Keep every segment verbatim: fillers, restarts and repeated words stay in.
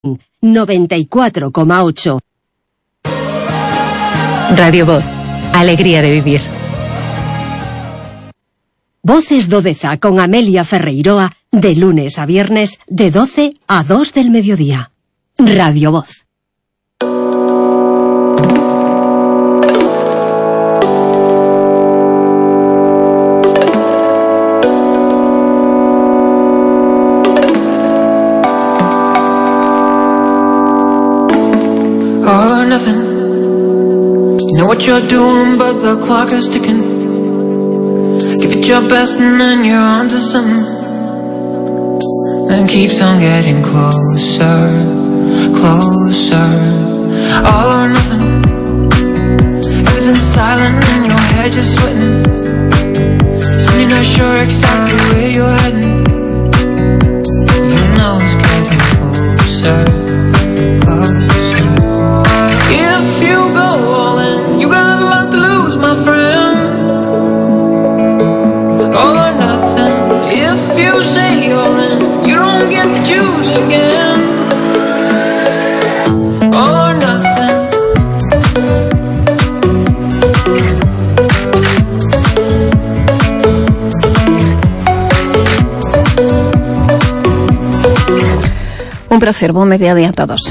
noventa y cuatro coma ocho. Radio Voz, alegría de vivir. Voces do Deza con Amelia Ferreiroa, de lunes a viernes, de doce a dos del mediodía. Radio Voz. All or nothing. You know what you're doing, but the clock is ticking. Give it your best and then you're on to something. And keeps on getting closer, closer. All or nothing. Everything's silent in your head, you're sweating. So you're not sure exactly where you're heading. You know it's getting closer, closer. If you go all in, you got a lot to lose, my friend. All or nothing. If you say all in, you don't get to choose again. All or nothing. Un placer, buen mediodía a todos.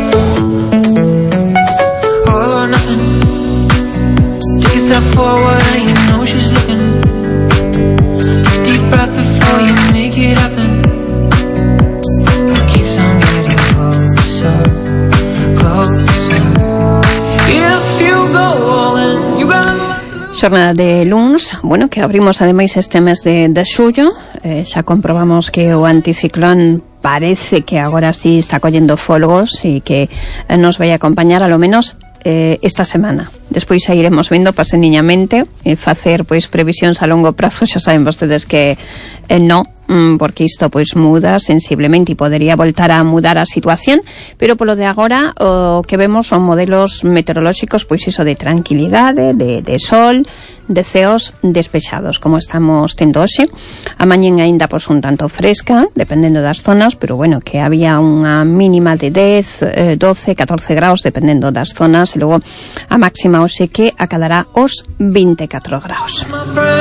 All or nothing. Take a step forward and you know she's looking. Take a deep breath before you make it happen. It keeps on getting closer, closer. If you go all in, you got a lot to lose. Xornada de luns, bueno, que abrimos ademais este mes de, de xullo. Eh, xa comprobamos que o anticiclón parece que agora sí está collendo folgos e que eh, nos vai acompañar a lo menos eh, esta semana. Despois xa iremos vendo paseniñamente e facer pois previsións a longo prazo. Xa saben vostedes que eh, non, porque isto pois muda sensiblemente e podería voltar a mudar a situación, pero polo de agora o que vemos son modelos meteorolóxicos pois iso de tranquilidade, de, de sol, de ceos despexados, como estamos tendo hoxe. A mañen aínda pois un tanto fresca, dependendo das zonas, pero bueno, que había unha mínima de dez, doce, catorce graus, dependendo das zonas, e logo a máxima hoxe que acadará os vinte e catro graus.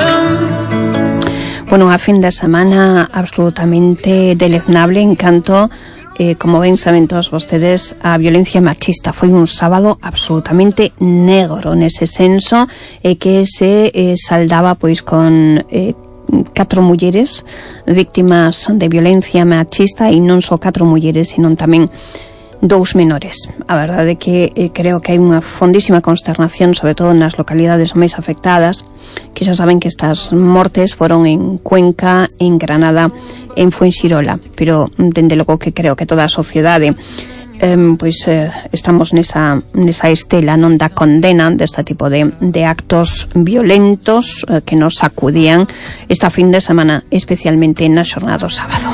Bueno, a fin de semana absolutamente deleznable en canto, eh, como ben saben todos vostedes, a violencia machista. Foi un sábado absolutamente negro nese senso, e eh, que se eh, saldaba pois con eh, catro mulleres víctimas de violencia machista, e non só catro mulleres, sino tamén dous menores. A verdade é que eh, creo que hai unha fondísima consternación, sobre todo nas localidades máis afectadas, que xa saben que estas mortes foron en Cuenca, en Granada, en Fuenxirola, pero dende logo que creo que toda a sociedade eh, pois eh, estamos nesa, nesa estela non da condena deste tipo de, de actos violentos eh, que nos sacudían esta fin de semana, especialmente na xornada do sábado.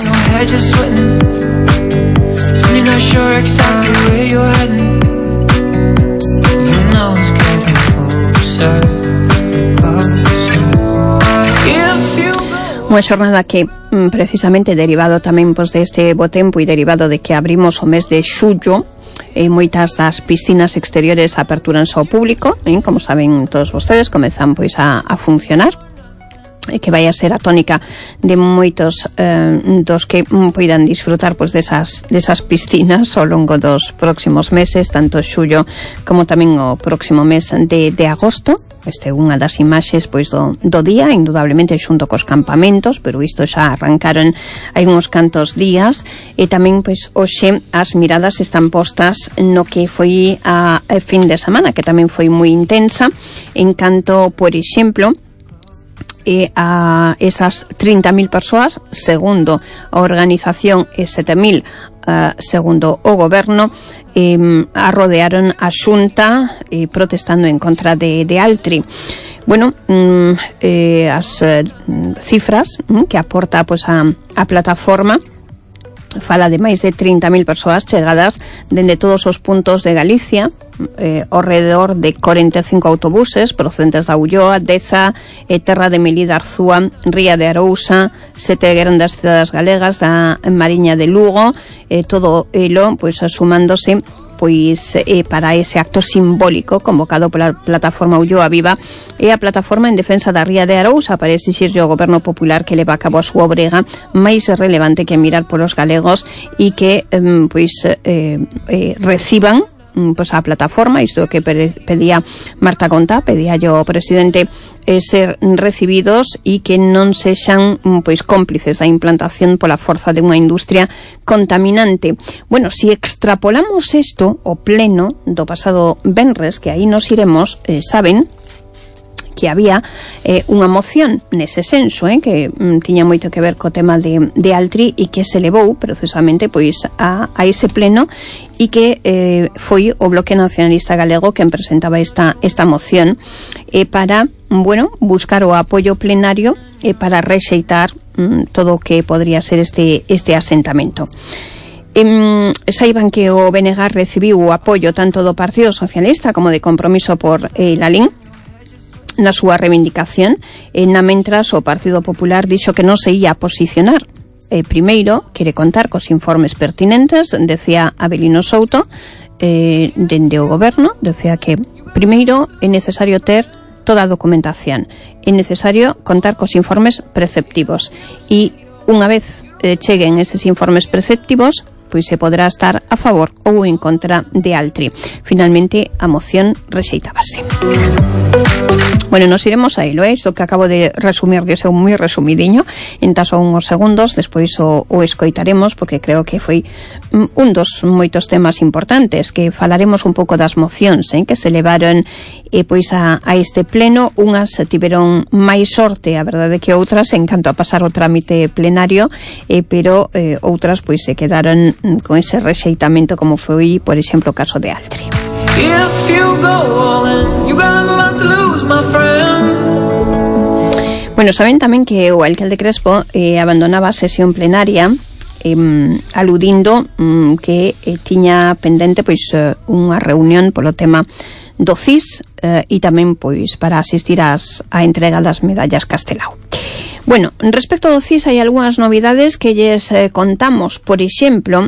You're not sure exactly where you're heading. You know it's getting closer, closer. If you go. Unha xornada que precisamente derivado tamén pois deste bo tempo e derivado de que abrimos o mes de xullo, e moitas das piscinas exteriores aperturanse ao público, eh, como saben todos vostedes, comezan pois a, a funcionar, e que vai a ser a tónica de moitos eh, dos que poidan disfrutar pois desas, desas piscinas ao longo dos próximos meses, tanto xullo como tamén o próximo mes de, de agosto. Este é unha das imaxes pois do, do día, indudablemente xunto cos campamentos, pero isto xa arrancaron hai uns cantos días, e tamén pois hoxe as miradas están postas no que foi a, a fin de semana, que tamén foi moi intensa, en canto, por exemplo, e a esas trinta mil persoas, segundo a organización, e sete mil uh, segundo o goberno, eh, arrodearon a Xunta e eh, protestando en contra de, de Altri. Bueno, mm, eh, as eh, cifras mm, que aporta pues, a, a plataforma fala de máis de trinta mil persoas chegadas dende todos os puntos de Galicia, eh, ao redor de cuarenta e cinco autobuses procedentes da Ulloa, Deza, e Terra de Melide, Arzúa, Ría de Arousa, sete grandes cidades galegas da Mariña de Lugo, eh, todo elo pois sumándose pois eh, para ese acto simbólico convocado pola plataforma Ulloa Viva e a plataforma en defensa da Ría de Arousa para exixirlle ao goberno popular que leva a cabo a súa obrega máis relevante que mirar polos galegos e que eh, pois eh, eh, reciban pois a plataforma, isto que pedía Marta Conta, pedía yo ao presidente eh, ser recibidos e que non sexan pois cómplices da implantación pola forza de unha industria contaminante. Bueno, si extrapolamos isto ao pleno do pasado venres, que aí nos iremos, eh, saben que había eh, unha moción nese senso, eh, que mm, tiña moito que ver co tema de, de Altri e que se levou precisamente pois a, a ese pleno e que eh, foi o Bloque Nacionalista Galego quen presentaba esta, esta moción eh, para, bueno, buscar o apoio plenario eh, para rexeitar mm, todo o que podría ser este, este asentamento. Eh, saiban que o B N G recibiu o apoio tanto do Partido Socialista como de Compromiso por eh, Lalín na súa reivindicación, e na mentras o Partido Popular dixo que non se ia posicionar. Eh, primeiro, quere contar cos informes pertinentes, decía Abelino Souto, eh, dende o goberno, decía que primeiro é necesario ter toda a documentación, é necesario contar cos informes preceptivos, e unha vez eh, cheguen eses informes preceptivos, pois se poderá estar a favor ou en contra de Altri. Finalmente, a moción rexeitábase. Bueno, nos iremos a ilo, eh? Isto que acabo de resumir de seu moi resumidiño, en tan só uns segundos, despois o, o escoitaremos, porque creo que foi un dos moitos temas importantes, que falaremos un pouco das mocións, eh? Que se levaron eh, pois a, a este pleno. Unhas tiveron máis sorte, a verdade, que outras, en canto a pasar o trámite plenario, eh, pero eh, outras pois se quedaron con ese rexeitamento, como foi, por exemplo, o caso de Altri. If you go all in, you got a lot to lose, my friend. Bueno, saben tamén que o alcalde Crespo eh, abandonaba a sesión plenaria eh, aludindo mm, que eh, tiña pendente pois eh, unha reunión polo tema do C I S eh, e tamén pois para asistir ás, a entrega das medallas Castelao. Bueno, respecto do C I S hai algunhas novidades que lles eh, contamos, por exemplo,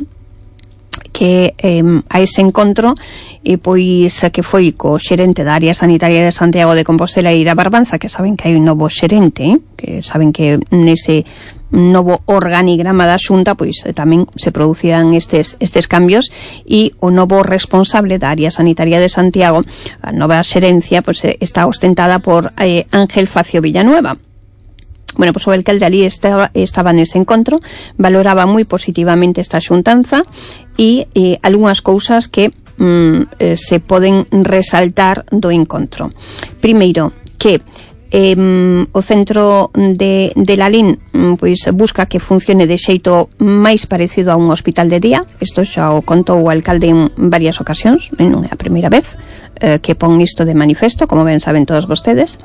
que eh, a ese encontro e pois que foi co xerente da área sanitaria de Santiago de Compostela e da Barbanza, que saben que hai un novo xerente, eh? Que saben que nese novo organigrama da Xunta pois tamén se producían estes estes cambios, e o novo responsable da área sanitaria de Santiago, a nova xerencia, pois está ostentada por eh, Ángel Facio Villanueva. Bueno, pois o alcalde ali estaba, estaba nese encontro, valoraba moi positivamente esta xuntanza e eh, algunhas cousas que mm, eh, se poden resaltar do encontro. Primeiro, que eh, o centro de, de Lalín pois busca que funcione de xeito máis parecido a un hospital de día. Isto xa o contou o alcalde en varias ocasións, non é a primeira vez eh, que pon isto de manifesto, como ben saben todos vostedes.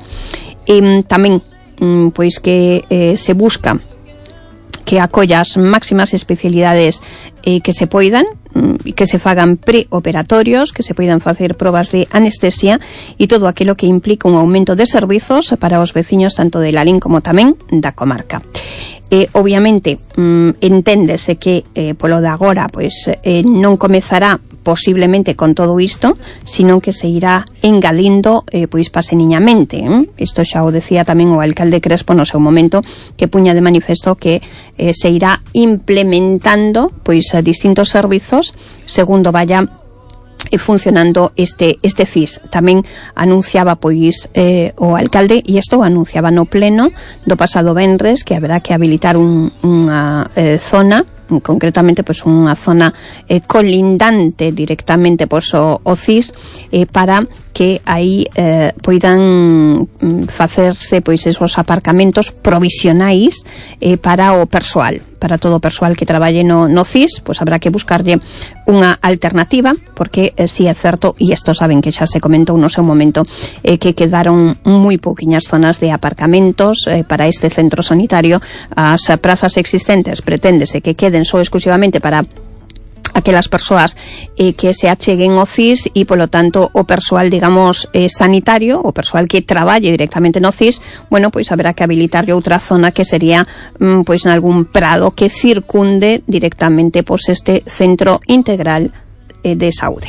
E tamén pois que eh, se busca que acolla as máximas especialidades eh, que se poidan, e que se fagan preoperatorios, que se poidan facer probas de anestesia e todo aquilo que implica un aumento de servizos para os veciños tanto de Lalín como tamén da comarca. Eh, obviamente, mm, enténdese que eh, polo de agora pois eh, non comezará posiblemente con todo isto, sino que se irá engadindo eh, pois paseniñamente. Eh? Isto xa o decía tamén o alcalde Crespo no seu momento, que puña de manifesto que eh, se irá implementando pois distintos servizos segundo vaya e funcionando este este C I S. Tamén anunciaba pois eh, o alcalde, e isto o anunciaba no pleno do pasado venres, que haberá que habilitar un, unha eh, zona, concretamente pois unha zona eh, colindante directamente pois o, o C I S, eh, para que aí eh, poidan facerse pois esos aparcamentos provisionais eh, para o persoal, para todo o persoal que traballe no, no C I S, pois habrá que buscarlle unha alternativa, porque eh, si é certo, e isto saben que xa se comentou no seu momento, eh, que quedaron moi pouquiñas zonas de aparcamentos eh, para este centro sanitario. As prazas existentes preténdese que queden só exclusivamente para aquelas persoas eh, que se acheguen ao C I S e, polo tanto, o persoal, digamos, eh, sanitario, o persoal que traballe directamente no C I S, bueno, pois haberá que habilitarlle outra zona que sería, mm, pois, en algún prado que circunde directamente, pois, este centro integral eh, de saúde.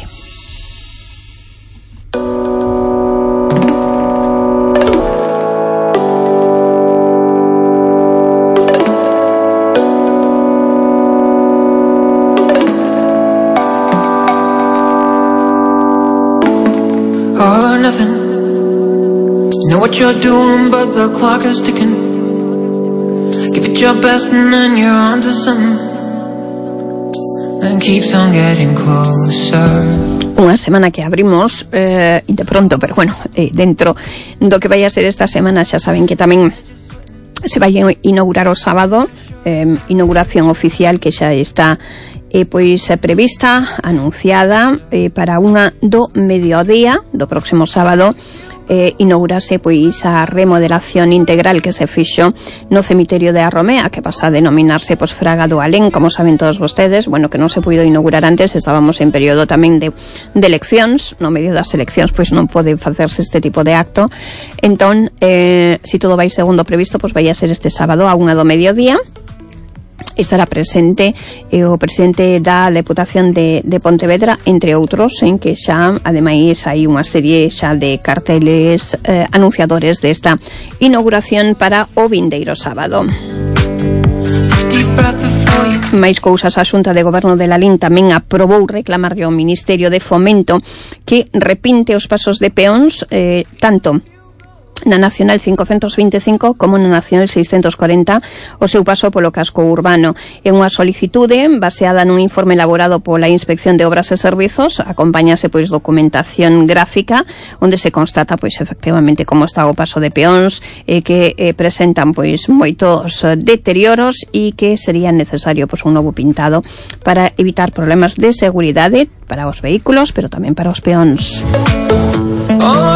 Know what you're doing, but the clock is ticking. Give it your best and then you're on to something that keeps on getting closer. Unha semana que abrimos eh, de pronto, pero bueno, eh, dentro do que vai a ser esta semana xa saben que tamén se vai a inaugurar o sábado, eh, inauguración oficial que xa está eh, pois prevista, anunciada eh, para unha do mediodía do próximo sábado. Eh, inaugurase pois a remodelación integral que se fixo no cemiterio de Arromea, que pasa a denominarse pois Fraga do Alén, como saben todos vostedes, bueno, que non se puido inaugurar antes, estábamos en período tamén de, de eleccións, no medio das eleccións pois non pode facerse este tipo de acto. Entón, eh, si todo vai segundo previsto, pois vai a ser este sábado a unha do mediodía. Estará presente eh, o presidente da Deputación de, de Pontevedra, entre outros, en que xa, ademais, hai unha serie xa de carteles eh, anunciadores desta inauguración para o vindeiro sábado. Máis cousas, a Xunta de Goberno de Lalín tamén aprobou reclamarlle ao Ministerio de Fomento que repinte os pasos de peóns, eh, tanto na Nacional cincocentos vinte e cinco como na Nacional seiscentos corenta, o seu paso polo casco urbano. É unha solicitude baseada nun informe elaborado pola Inspección de Obras e Servizos, acompáñase pois documentación gráfica onde se constata pois efectivamente como está o paso de peóns, eh, que eh, presentan pois moitos eh, deterioros e que sería necesario pois un novo pintado para evitar problemas de seguridade para os vehículos, pero tamén para os peóns. Oh,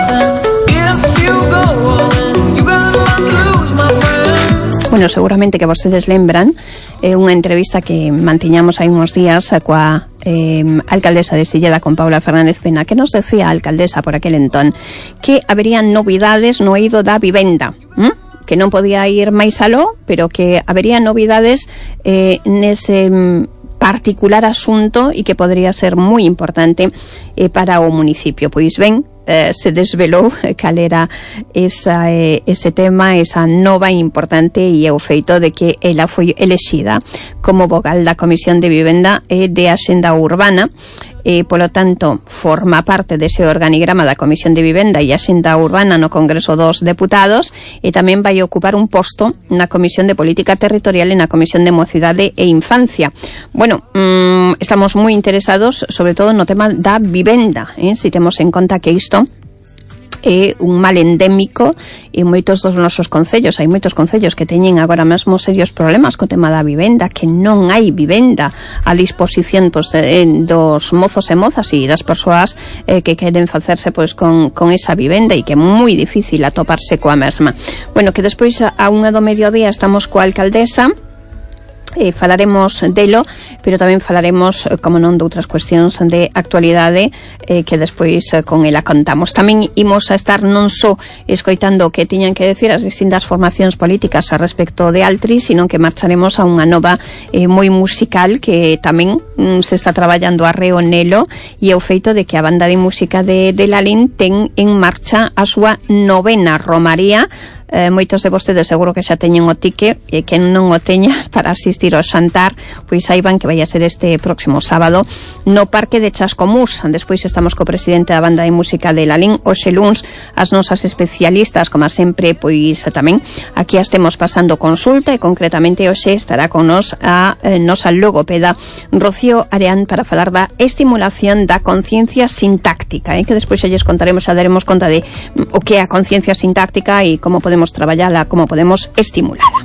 Bueno, seguramente que vostedes lembran eh, unha entrevista que mantiñamos hai uns días coa eh, alcaldesa de Silleda, con Paula Fernández Pena, que nos decía a alcaldesa por aquel entón que haberían novidades no eido da vivenda, ¿m? Que non podía ir máis aló, pero que habería novidades eh, nese particular asunto e que podría ser moi importante eh, para o municipio. Pois ben, Eh, se desvelou cal era esa, eh, ese tema, esa nova importante, e o feito de que ela foi elexida como vogal da Comisión de Vivenda e de Axenda Urbana. E, polo tanto, forma parte dese organigrama da Comisión de Vivenda e Axenda Urbana no Congreso dos Deputados, e tamén vai ocupar un posto na Comisión de Política Territorial e na Comisión de Mocidade e Infancia. Bueno, mmm, estamos moi interesados sobre todo no tema da vivenda, eh? Si temos en conta que isto é un mal endémico e moitos dos nosos concellos, hai moitos concellos que teñen agora mesmo serios problemas co tema da vivenda, que non hai vivenda a disposición pois, de, dos mozos e mozas e das persoas eh, que queren facerse pois, con, con esa vivenda, e que é moi difícil atoparse coa mesma. Bueno, que despois a unha do mediodía estamos coa alcaldesa, Eh, falaremos delo, pero tamén falaremos, como non, de outras cuestións de actualidade eh, que despois eh, con ela contamos. Tamén imos a estar non só escoitando o que tiñan que decir as distintas formacións políticas a respecto de Altri, sino que marcharemos a unha nova eh, moi musical que tamén mm, se está traballando arreo nelo, e o feito de que a banda de música de, de Lalín ten en marcha a súa novena romaría eh, moitos de vostedes seguro que xa teñen o ticket, e quen non o teña para asistir ao xantar, pois saiban que vai a ser este próximo sábado no Parque de Chascomús. Despois estamos co presidente da banda de música de Lalín, hoxe luns, as nosas especialistas, como sempre, pois tamén aquí as temos pasando consulta, e concretamente hoxe estará con nos a eh, nosa logopeda Rocío Areán para falar da estimulación da conciencia sintáctica, eh, que despois xa lles contaremos, xa daremos conta de o que é a conciencia sintáctica e como podemos traballala, como podemos estimulala.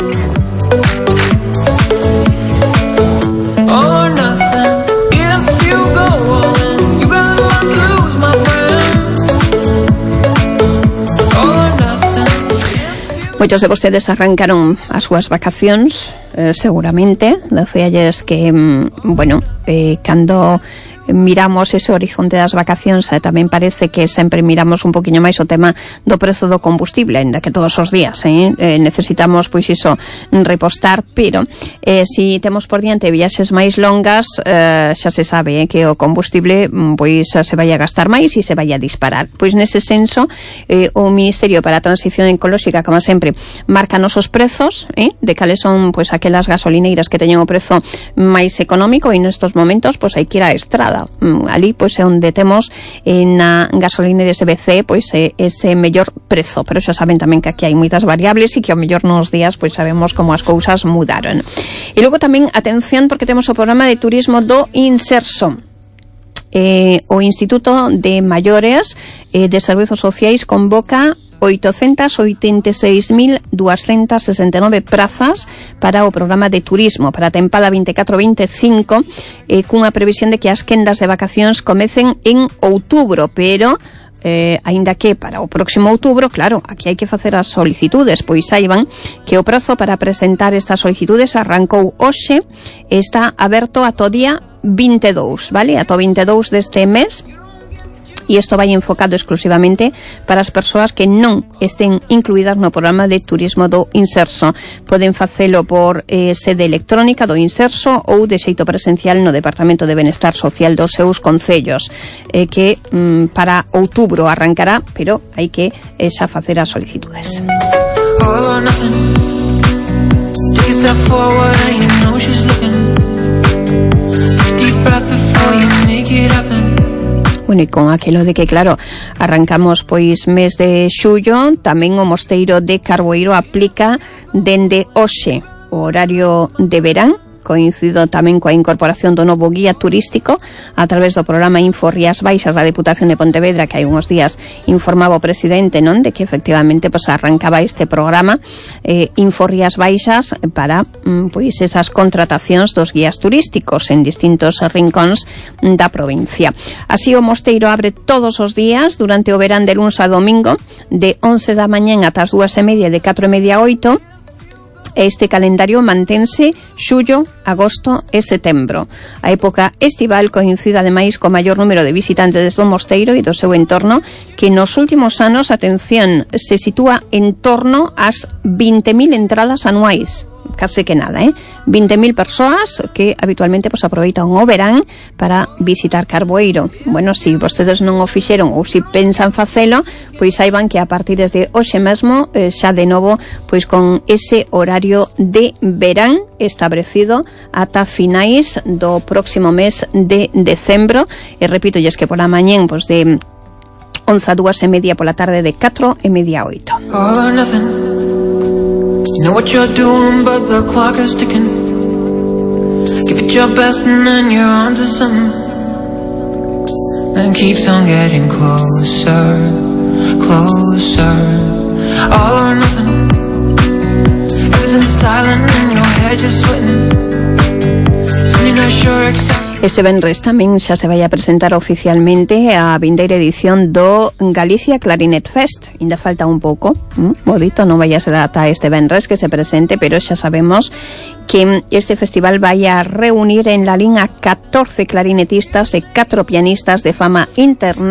Moitos de vostedes arrancaron as súas vacacións, eh, seguramente. Decíalles que, bueno, eh, cando miramos ese horizonte das vacacións, eh, tamén parece que sempre miramos un poquinho máis o tema do prezo do combustible, ainda que todos os días eh, eh, necesitamos, pois iso, repostar, pero eh, si temos por diante viaxes máis longas, eh, xa se sabe eh, que o combustible pois se vai a gastar máis e se vai a disparar. Pois nese senso, eh, o Ministerio para a Transición Ecolóxica, como sempre, marca nosos prezos, eh, de cales son pois aquelas gasolineiras que teñen o prezo máis económico, e nestos momentos pois hai que ir á estrada. Ali pois é onde temos eh, na gasolinera S B C pois eh, ese mellor prezo, pero xa saben tamén que aquí hai moitas variables e que ao mellor nos días pois sabemos como as cousas mudaron. E logo tamén, atención, porque temos o programa de turismo do Inserso. Eh, o Instituto de Maiores eh, de Servizos Sociais convoca oitocentas oitenta e seis mil duascentas sesenta e nove prazas para o programa de turismo para a tempada vinte e catro vinte e cinco, eh, cunha previsión de que as quendas de vacacións comecen en outubro, pero Eh, aínda que para o próximo outubro, claro, aquí hai que facer as solicitudes, pois saiban que o prazo para presentar estas solicitudes arrancou hoxe e está aberto ata o día vinte e dous, vale? Ata o vinte e dous deste mes. E isto vai enfocado exclusivamente para as persoas que non estén incluídas no programa de turismo do Inserso. Poden facelo por eh, sede electrónica do Inserso ou de xeito presencial no Departamento de Benestar Social dos seus concellos, eh, que mm, para outubro arrancará, pero hai que eh, xa facer as solicitudes. Bueno, e con aquilo de que, claro, arrancamos pois mes de xullo, tamén o Mosteiro de Carboeiro aplica dende hoxe o horario de verán, coincido tamén coa incorporación do novo guía turístico a través do programa Info Rías Baixas da Deputación de Pontevedra, que hai uns días informaba o presidente, non, de que efectivamente pues, arrancaba este programa eh, Info Rías Baixas para mm, pois esas contratacións dos guías turísticos en distintos rincóns da provincia. Así o Mosteiro abre todos os días durante o verán de luns a domingo de once da mañán ata as dúas e media, de catro e media a oito. Este calendario mantense xullo, agosto e setembro. A época estival coincide ademais co maior número de visitantes do Mosteiro e do seu entorno, que nos últimos anos, atención, se sitúa en torno ás vinte mil entradas anuais. Case que nada, eh? vinte mil persoas que habitualmente pues, aproveitan o verán para visitar Carboeiro. Bueno, se si vostedes non o fixeron ou se si pensan facelo, pois saiban que a partir de hoxe mesmo, eh, xa de novo, pois con ese horario de verán establecido ata finais do próximo mes de decembro. E repito, es que pola mañén, pois de once a dúas e media, pola tarde de catro e media a oito. You know what you're doing, but the clock is ticking. Give it your best and then you're on to something. Then keeps on getting closer, closer. All or nothing. Everything's silent in your head, you're sweating. So you're not sure exactly. Este venres tamén xa se vai a presentar oficialmente a vindeira edición do Galicia Clarinet Fest. Ainda falta un pouco, ¿Mm? Bodito, non vai a ser ata este venres que se presente, pero xa sabemos que este festival vai a reunir en Lalín a catorce clarinetistas e catro pianistas de fama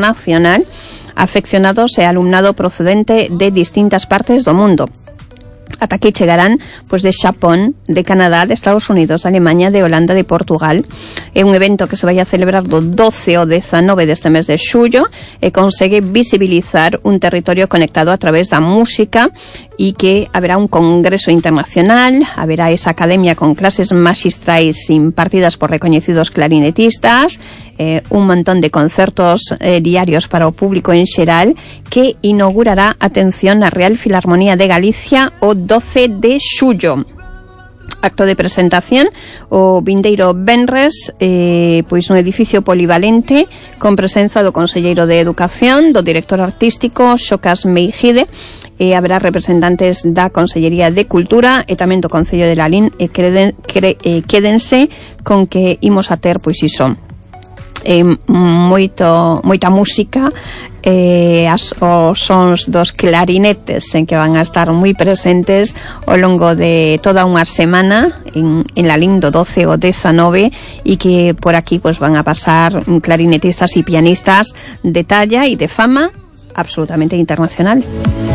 internacional, afeccionados e alumnado procedente de distintas partes do mundo. Ata aquí chegarán pois de Xapón, de Canadá, de Estados Unidos, de Alemania, de Holanda, de Portugal. É un evento que se vai a celebrar do doce ao dezanove deste mes de xullo e consegue visibilizar un territorio conectado a través da música e que haberá un congreso internacional, haberá esa academia con clases maxistrais impartidas por recoñecidos clarinetistas, eh, un montón de concertos eh, diarios para o público en xeral, que inaugurará, atención, a Real Filarmonía de Galicia o doce de xullo. Acto de presentación o vindeiro venres, eh, pois no edificio polivalente, con presenza do Conselleiro de Educación, do director artístico Xocas Meijide, e haberá representantes da Consellería de Cultura e tamén do Concello de Lalín, e creden, cre, eh, quédense con que imos a ter, pois iso, eh, moito, moita música, eh, as, os sons dos clarinetes en que van a estar moi presentes ao longo de toda unha semana en, en Lalín do doce ao dezanove, e que por aquí pues, van a pasar clarinetistas e pianistas de talla e de fama absolutamente internacional.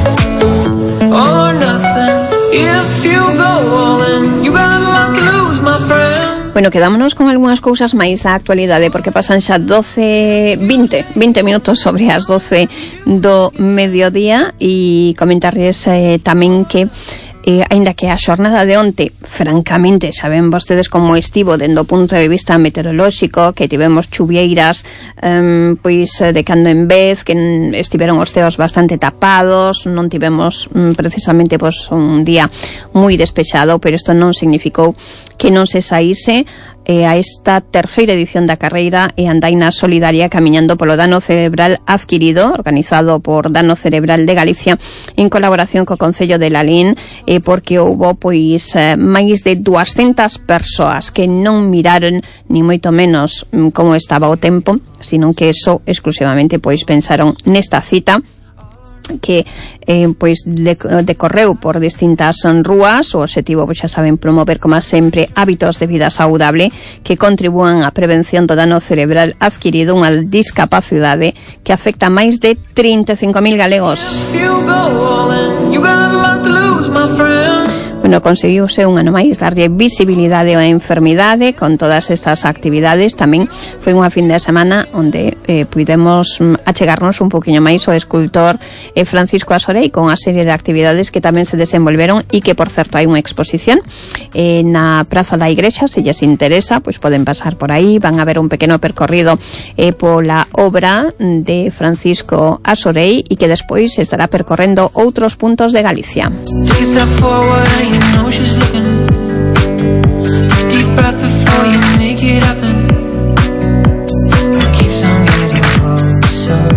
All or nothing, if you go all in, you got a lot to lose, my friend. Bueno, quedámonos con algunhas cousas máis da actualidade, porque pasan xa doce, vinte, vinte minutos sobre as doce do mediodía, e comentarles eh, tamén que Eh, aínda que a xornada de onte, francamente, saben vostedes como estivo dende o punto de vista meteorolóxico, que tivemos chuvieiras um, pois de cando en vez, que estiveron os ceos bastante tapados, non tivemos um, precisamente pois, un día moi despexado, pero isto non significou que non se saíse eh, a esta terceira edición da carreira e andaina solidaria Camiñando polo Dano Cerebral Adquirido, organizado por Dano Cerebral de Galicia en colaboración co Concello de Lalín, eh, porque houbo pois eh, máis de duascentas persoas que non miraron ni moito menos mm, como estaba o tempo, sino que eso exclusivamente pois pensaron nesta cita que eh, pois decorreu por distintas rúas. O obxectivo, pois xa saben, promover como sempre hábitos de vida saudable que contribúan á prevención do dano cerebral adquirido, unha discapacidade que afecta a máis de trinta e cinco mil galegos. Bueno, conseguiuse un ano máis darlle visibilidade á enfermidade con todas estas actividades. Tamén foi unha fin de semana onde eh, pudemos achegarnos un poquinho máis ao escultor eh, Francisco Asorei, con unha serie de actividades que tamén se desenvolveron e que, por certo, hai unha exposición eh, na Praza da Igrexa. Se lles interesa, pois poden pasar por aí. Van a ver un pequeno percorrido eh, pola obra de Francisco Asorei e que despois estará percorrendo outros puntos de Galicia. You know she's looking. Deep breath before you make it happen. Keeps on getting closer,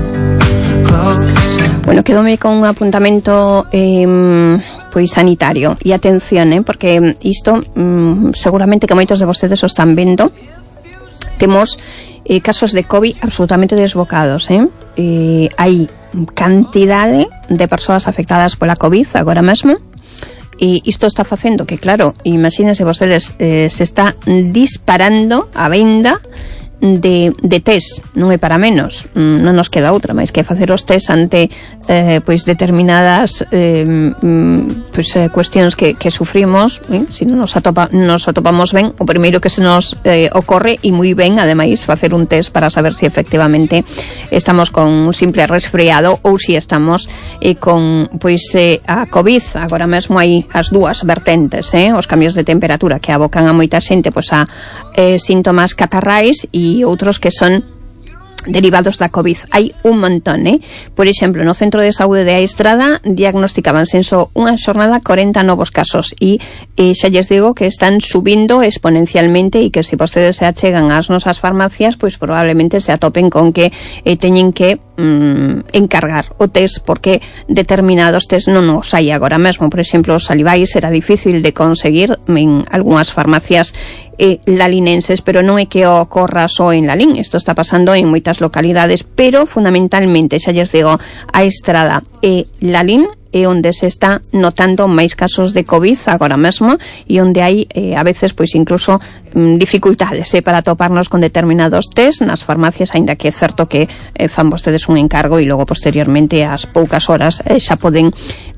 closer. Bueno, quedome con un apuntamento eh, pois sanitario e atención, eh, porque isto mm, seguramente que moitos de vostedes o están vendo. Temos eh, casos de COVID absolutamente desbocados, eh? Eh, hai cantidade de persoas afectadas pola COVID agora mesmo. E isto está facendo que, claro, imagínense vostedes, eh, se está disparando a venda de, de test, non é para menos, non nos queda outra máis que facer os test ante eh, pois determinadas eh, pois, eh, cuestións que, que sufrimos, eh? Se non nos, atopa, nos atopamos ben, o primeiro que se nos eh, ocorre, e moi ben, ademais, facer un test para saber se si efectivamente estamos con un simple resfriado ou se si estamos eh, con pois eh, a COVID. Agora mesmo hai as dúas vertentes, eh? Os cambios de temperatura que abocan a moita xente pois a eh, síntomas catarrais e e outros que son derivados da COVID. Hai un montón, eh? Por exemplo, no Centro de Saúde de A Estrada diagnosticaban en só unha xornada corenta novos casos e eh, xa lles digo que están subindo exponencialmente e que se vostedes se achegan ás nosas farmacias, pois probablemente se atopen con que eh, teñen que mm, encargar o test, porque determinados test non os hai agora mesmo. Por exemplo, os salivais era difícil de conseguir en algunhas farmacias eh, lalinenses, pero non é que ocorra só en Lalín, isto está pasando en moitas localidades, pero fundamentalmente, xa lles digo, a Estrada e Lalín é onde se está notando máis casos de COVID agora mesmo e onde hai eh, a veces pois incluso mm, dificultades eh, para toparnos con determinados test nas farmacias, aínda que é certo que eh, fan vostedes un encargo e logo posteriormente ás poucas horas eh, xa poden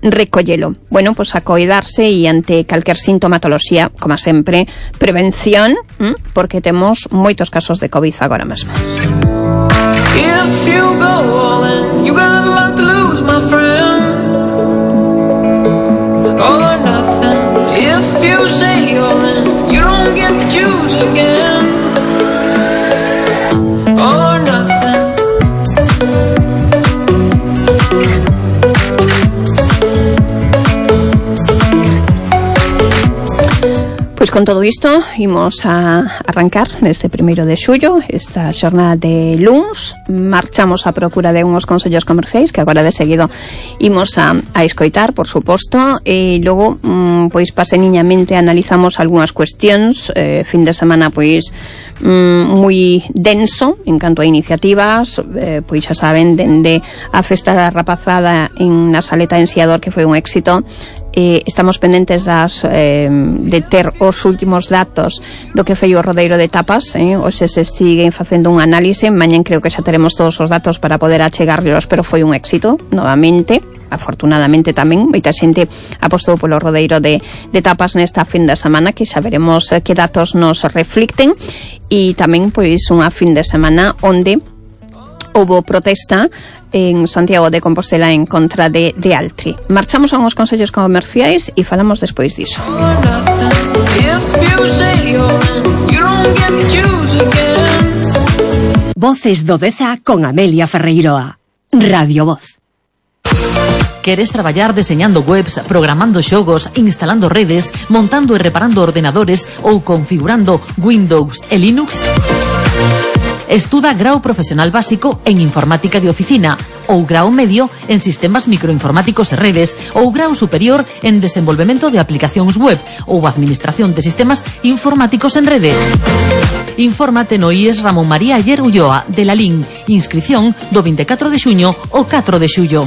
recollelo. Bueno, pues a coidarse e ante calquer sintomatoloxía, como sempre, prevención, ¿m? porque temos moitos casos de COVID agora mesmo. If you go all in, you got a lot to lose, my friend. All or nothing. If you say all in, you don't get to choose again. All or nothing. Pois con todo isto imos a arrancar neste primeiro de xullo esta xornada de luns. Marchamos a procura de unhos consellos comerciais que agora de seguido imos a, a escoitar, por suposto, e logo mm, pois paseniñamente analizamos algunhas cuestións. eh, fin de semana pois mm, moi denso en canto a iniciativas, eh, pois xa saben, dende a festa da rapazada en na Saleta de Ensiador, que foi un éxito. Eh, estamos pendentes das eh, de ter os últimos datos do que foi o rodeiro de tapas, eh? Hoxe se siguen facendo un análise, mañan creo que xa teremos todos os datos para poder achegarlos, pero foi un éxito novamente. Afortunadamente tamén moita xente apostou polo rodeiro de, de tapas nesta fin de semana, que xa veremos eh, que datos nos reflicten, e tamén pois unha fin de semana onde houbo protesta en Santiago de Compostela en contra de, de Altri. Marchamos a uns consellos comerciais e falamos despois diso. Voces do Deza con Amelia Ferreiroa. Radio Voz. Queres traballar deseñando webs, programando xogos, instalando redes, montando e reparando ordenadores ou configurando Windows e Linux? Estuda grao profesional básico en informática de oficina ou grao medio en sistemas microinformáticos e redes ou grao superior en desenvolvemento de aplicacións web ou administración de sistemas informáticos en rede. Infórmate no I E S Ramón María Ayer Ulloa de la L I N. Inscripción do vinte e catro de xuño ao catro de xullo.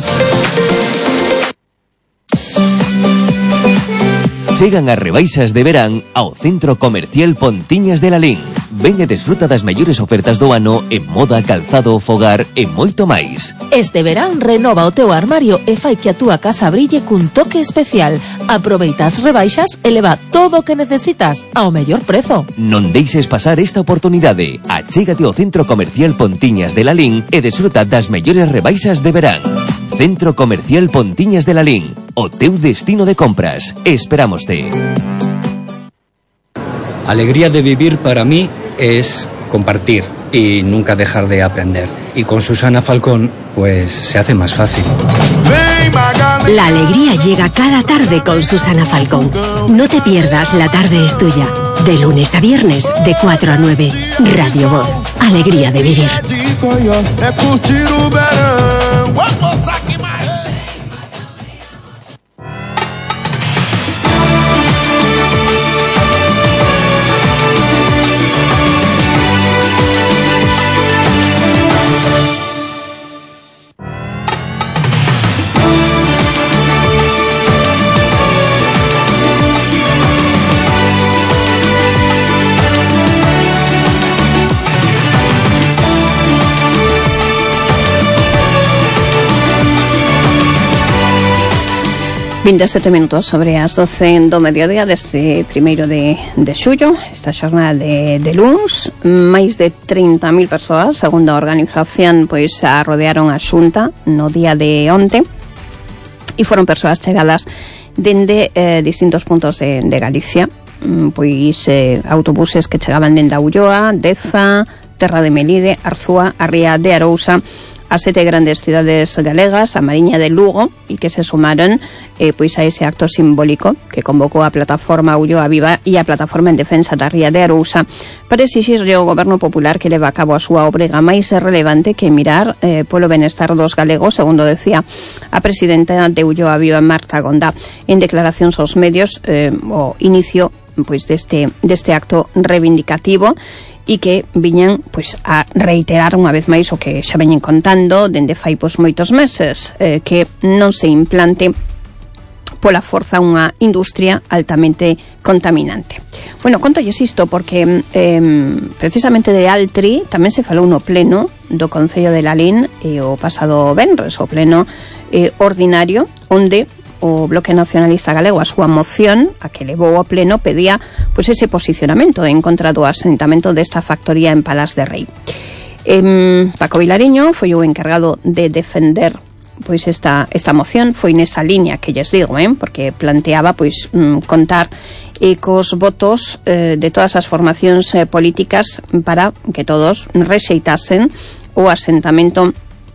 Chegan as rebaixas de verán ao Centro Comercial Pontiñas de Lalín. Ven e desfruta das mellores ofertas do ano en moda, calzado, fogar e moito máis. Este verán renova o teu armario e fai que a túa casa brille cun toque especial. Aproveita as rebaixas e leva todo o que necesitas ao mellor prezo. Non deixes pasar esta oportunidade. Achégate ao Centro Comercial Pontiñas de Lalín e desfruta das mellores rebaixas de verán. Centro Comercial Pontiñas de Lalín, o teu destino de compras. Esperámoste. Alegría de vivir para mí es compartir y nunca dejar de aprender. Y con Susana Falcón, pues se hace más fácil. La alegría llega cada tarde con Susana Falcón. No te pierdas La Tarde es Tuya. De lunes a viernes, de cuatro a nueve. Radio Voz. Alegría de vivir. vinte e sete minutos sobre as doce do mediodía deste primeiro de, de xullo, esta xornada de, de luns. Máis de trinta mil persoas, segundo a organización, pois a rodearon a Xunta no día de onte, e foron persoas chegadas dende eh, distintos puntos de, de Galicia, pois eh, autobuses que chegaban dende a Ulloa, Deza, Terra de Melide, Arzúa, a Ría de Arousa, as sete grandes cidades galegas, a Mariña de Lugo, e que se sumaron eh, pois a ese acto simbólico que convocou a plataforma Ulloa Viva e a plataforma en defensa da Ría de Arousa para exixirlle ao Goberno Popular que leva a cabo a súa obrega máis relevante que mirar eh, polo benestar dos galegos, segundo decía a presidenta de Ulloa Viva, Marta Gonda, en declaracións aos medios eh, o inicio pois deste, deste acto reivindicativo, e que viñan pois a reiterar unha vez máis o que xa veñen contando dende fai pois moitos meses, eh, que non se implante pola forza unha industria altamente contaminante. Bueno, contolles isto porque eh, precisamente de Altri tamén se falou no pleno do Concello de Lalín e o pasado venres, o pleno eh, ordinario, onde o Bloque Nacionalista Galego a súa moción, a que levou ao pleno, pedía pois ese posicionamento en contra do asentamento desta factoría en Palas de Rei. Eh, Paco Vilariño foi o encargado de defender pois esta esta moción, foi nesa liña que lles digo, eh, porque planteaba pois mm, contar e cos votos eh, de todas as formacións eh, políticas para que todos rexeitasen o asentamento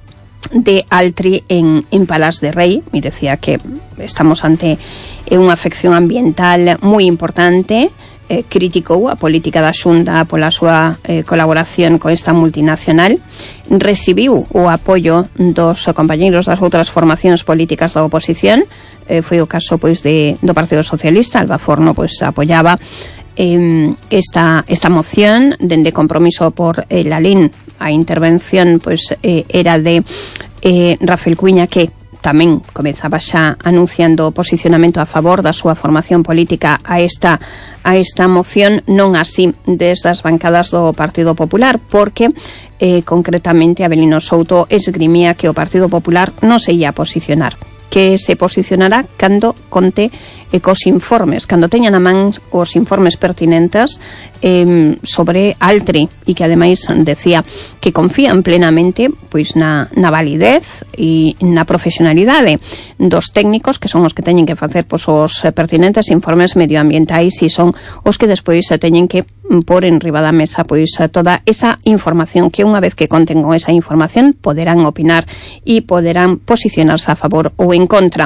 de Altri en, en Palas de Rei. Me decía que estamos ante eh, unha afección ambiental moi importante. Eh, criticou a política da Xunta pola súa eh, colaboración con esta multinacional, recibiu o apoio dos compañeiros das outras formacións políticas da oposición, eh, foi o caso pois de, do Partido Socialista. Alba Forno pois apoiaba eh, esta, esta moción. Dende Compromiso por eh, Lalín, a intervención pois eh, era de eh, Rafael Cuiña, que tamén comezaba xa anunciando o posicionamento a favor da súa formación política a esta a esta moción, non así desde as bancadas do Partido Popular, porque eh, concretamente Avelino Souto esgrimía que o Partido Popular non se ia a posicionar, que se posicionará cando conte e cos informes, cando teñan a man os informes pertinentes eh, sobre Altri, e que ademais decía que confían plenamente pois na, na validez e na profesionalidade dos técnicos, que son os que teñen que facer pois, os pertinentes informes medioambientais, e son os que despois se teñen que pôr en riba da mesa pois toda esa información, que unha vez que conten con esa información poderán opinar e poderán posicionarse a favor ou en contra.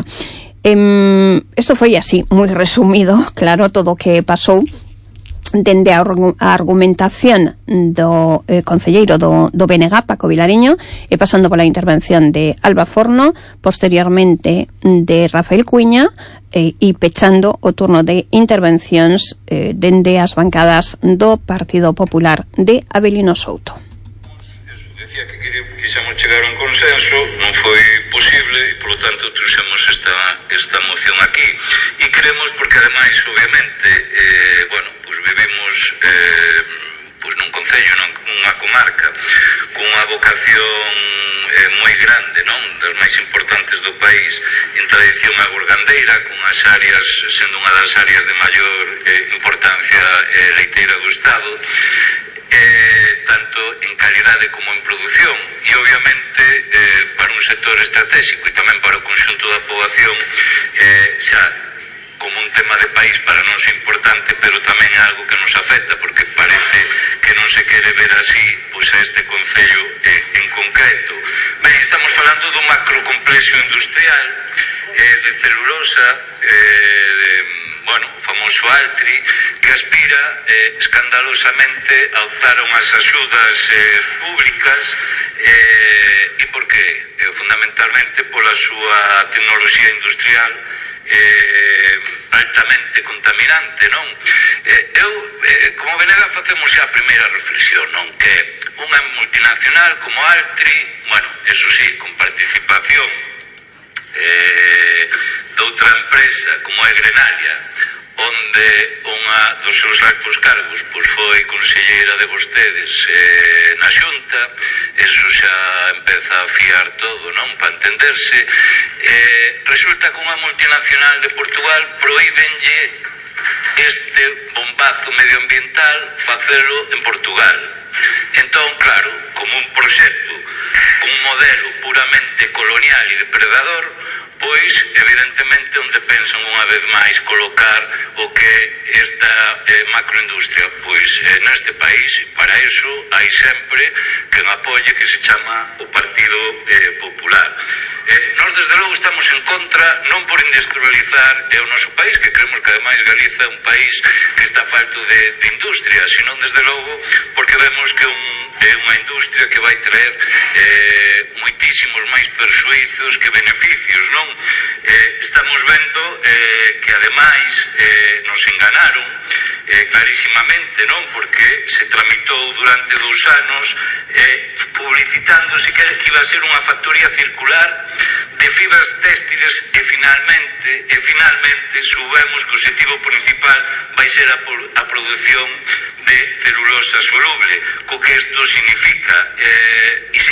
Eh, esto foi así, moi resumido, claro, todo o que pasou dende a argumentación do eh, concelleiro do, do B N G, Paco Vilariño, e pasando pola intervención de Alba Forno, posteriormente de Rafael Cuiña, eh, e pechando o turno de intervencións eh, dende as bancadas do Partido Popular de Avelino Souto. Decía que quixemos chegar a un consenso, non foi posible e, polo tanto, trouxemos esta, esta moción aquí. E queremos, porque ademais, obviamente, eh, bueno, pues vivimos eh, pues nun concello, nunha comarca, con unha vocación eh, moi grande, non? Das máis importantes do país, en tradición agrogandeira, con as áreas, sendo unha das áreas de maior eh, importancia eh, leiteira do Estado, Eh, tanto en calidade como en producción, e obviamente eh, para un sector estratégico e tamén para o conxunto da poboación eh, xa como un tema de país para nós importante, pero tamén é algo que nos afecta, porque parece que non se quere ver así pois a este concello eh, en concreto. Ben, estamos falando dun macrocomplexo industrial eh, de celulosa, eh, de bueno, o famoso Altri, que aspira eh, escandalosamente a optar a unhas axudas eh, públicas. Eh, e por qué? Eh, fundamentalmente pola súa tecnoloxía industrial eh, altamente contaminante, non? Eh, eu, eh, como Venega, facemos xa a primeira reflexión, non? Que unha multinacional como Altri, bueno, eso sí, con participación eh, de outra empresa como é Grenalia, onde unha dos seus altos cargos pois foi conselleira de vostedes eh, na Xunta, eso xa empeza a fiar todo, non? Para entenderse, eh, resulta que unha multinacional de Portugal prohíbenlle este bombazo medioambiental facelo en Portugal. Entón, claro, como un proxecto, un modelo puramente colonial e depredador, pois, evidentemente, onde pensan unha vez máis colocar o que esta eh, macroindustria, pois, eh, neste país. Para iso hai sempre quen apoie, que se chama o Partido eh, Popular. Eh, nós, desde logo, estamos en contra, non por industrializar eh, o noso país, que creemos que, ademais, Galiza é un país que está falto de, de industria, sino, desde logo, porque vemos que un, é unha industria que vai traer eh, moitísimos máis perxuizos que beneficios, non? Eh, estamos vendo eh, que, ademais, eh, nos enganaron eh, clarísimamente, non? Porque se tramitou durante dous anos eh, publicitándose que iba a ser unha factoría circular de fibras téxtiles e finalmente e finalmente soubemos que o objetivo principal vai ser a, a produción de celulosa soluble, co que isto significa eh, e significa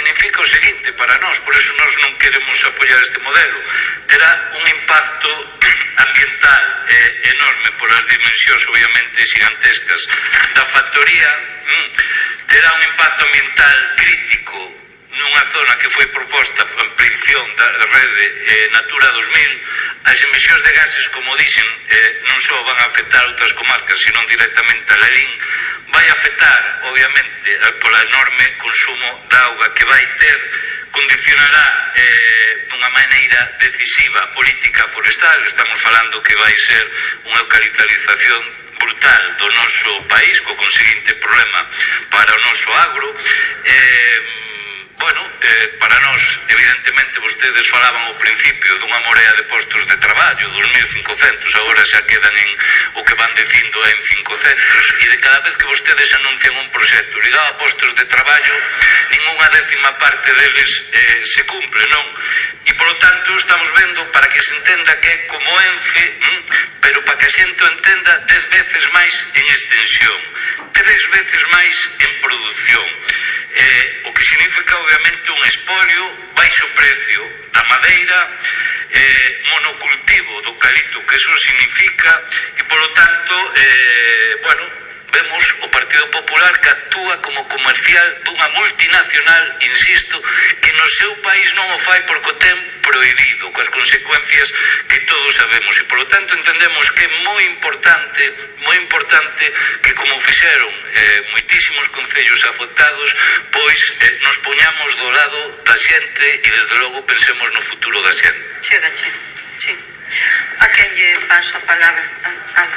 o seguinte para nós, por eso nós non queremos apoiar este modelo. Terá un impacto ambiental eh, enorme por as dimensións obviamente gigantescas da factoría, mm, terá un impacto ambiental crítico nunha zona que foi proposta a ampliación da rede eh, Natura dos mil. As emisións de gases, como dixen, eh, non só van a afectar outras comarcas, senón directamente a Lalín. Vai afectar, obviamente, pola enorme consumo de auga que vai ter, condicionará eh, dunha maneira decisiva a política forestal. Estamos falando que vai ser unha eucaliptalización brutal do noso país, co conseguinte problema para o noso agro. Eh, Bueno, eh, para nós, evidentemente, vostedes falaban ao principio dunha morea de postos de traballo, dos mil cincocentos, agora xa quedan en o que van dicindo en cincocentos, e de cada vez que vostedes anuncian un proxecto ligado a postos de traballo, ninguna décima parte deles eh, se cumple, non? E, polo tanto, estamos vendo, para que se entenda que é como Ence, hm, pero para que a xente o entenda, dez veces máis en extensión, tres veces máis en produción. Eh, o que significa obviamente un espolio, baixo precio da madeira, eh, monocultivo do eucalipto, que eso significa, e polo tanto, eh, bueno, vemos o Partido Popular que actúa como comercial dunha multinacional, insisto, que no seu país non o fai porque o ten prohibido, coas consecuencias que todos sabemos, e polo tanto entendemos que é moi importante, moi importante que, como fixeron eh, moitísimos concellos afectados, pois eh, nos poñamos do lado da xente e desde logo pensemos no futuro da xente. Chegache, sí. A quen lle paso a palabra? Ana.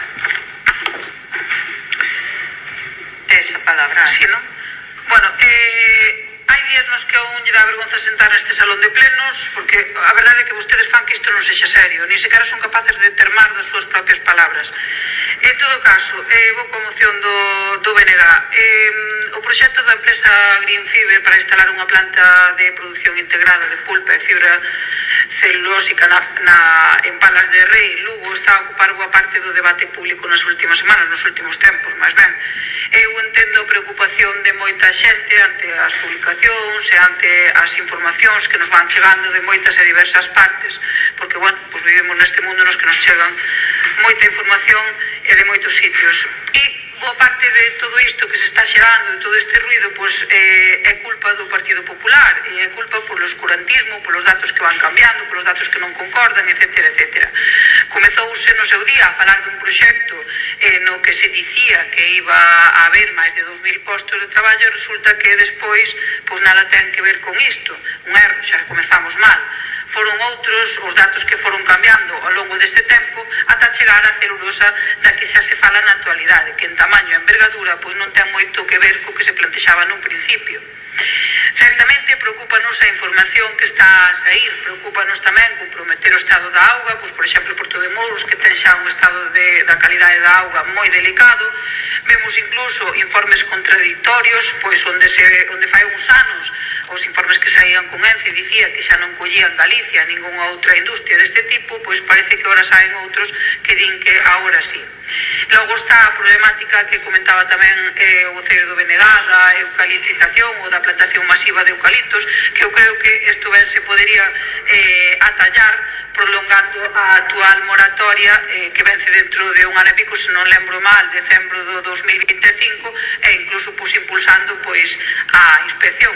Esa palabra, sí, non? Bueno, eh, hai días nos que aún lle dá vergonza sentar neste salón de plenos, porque a verdade é que vostedes fan que isto non sexa serio, ni sequera son capaces de termar das súas propias palabras. En todo caso, eh, vou coa moción do, do B N G. Eh, o proxecto da empresa Greenfiber para instalar unha planta de produción integrada de pulpa e fibra celulósica na, na, en Palas de Rei, Lugo, está a ocupar boa parte do debate público nas últimas semanas, nos últimos tempos, máis ben. Eu entendo a preocupación de moita xente ante as publicacións e ante as informacións que nos van chegando de moitas e diversas partes, porque, bueno, pues vivimos neste mundo nos que nos chegan moita información e de moitos sitios. E boa parte de todo isto que se está xerando, de todo este ruido, pois eh, é culpa do Partido Popular, e é culpa polo oscurantismo, polos datos que van cambiando, polos datos que non concordan, etcétera, etcétera. Comezouse no seu día a falar dun proxecto eh, no que se dicía que iba a haber máis de dos mil postos de traballo, e resulta que despois pois nada ten que ver con isto. Un erro, xa comezamos mal. Foron outros os datos que foron cambiando ao longo deste tempo ata chegar á celulosa da que xa se fala na actualidade, que en tamaño e envergadura pois non ten moito que ver co que se plantexaba nun principio. Certamente preocupanos a información que está a sair, preocupanos tamén comprometer o estado da auga, pois por exemplo Porto de Mouros, que ten xa un estado de, da calidade da auga moi delicado. Vemos incluso informes contradictorios, pois onde se onde fai uns anos os informes que saían con Ence dicía que xa non collían Galicia ningunha outra industria deste tipo, pois parece que ahora saen outros que din que agora sí. Logo está a problemática que comentaba tamén eh, o voceiro do B N G da eucaliptización ou da plantación masiva de eucaliptos, que eu creo que isto ben se podería eh, atallar prolongando a actual moratoria eh, que vence dentro de un ano e pico, se non lembro mal, decembro do dos mil vinte e cinco, e incluso pues, impulsando pois a inspección.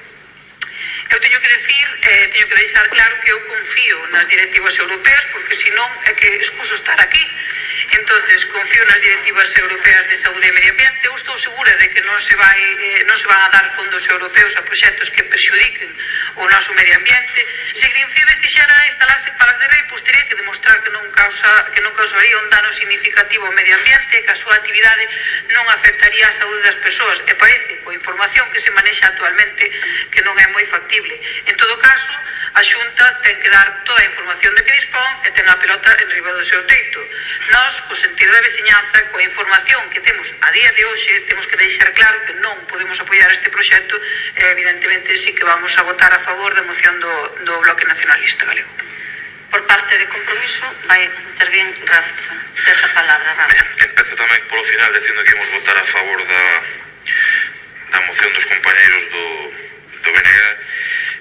Eu teño que decir, eh, teño que deixar claro que eu confío nas directivas europeas, porque senón é que excuso estar aquí. Entonces, confío nas directivas europeas de saúde e medio ambiente. Eu estou segura de que non se vai eh, non se van a dar fondos europeos a proxectos que perxudiquen o noso medio ambiente. Se Greenfiber quixera instalarse en Palas de Rei, pois teria que demostrar que non causa que non causaría un dano significativo ao medio ambiente, que a súa actividade non afectaría a saúde das persoas. E parece, coa información que se manexa actualmente, que non é moi factible. En todo caso, a Xunta ten que dar toda a información de que dispón e ten a pelota en riba do seu teito. Nós, co sentido da veciñanza, coa información que temos a día de hoxe, temos que deixar claro que non podemos apoiar este proxecto e, evidentemente, sí que vamos a votar a favor da moción do, do Bloque Nacionalista Galego. Por parte de Compromiso, vai intervir Rafa. Desa palabra, Rafa. Ben, empezo tamén polo final dicindo que imos votar a favor da, da moción dos compañeiros do, do B N G.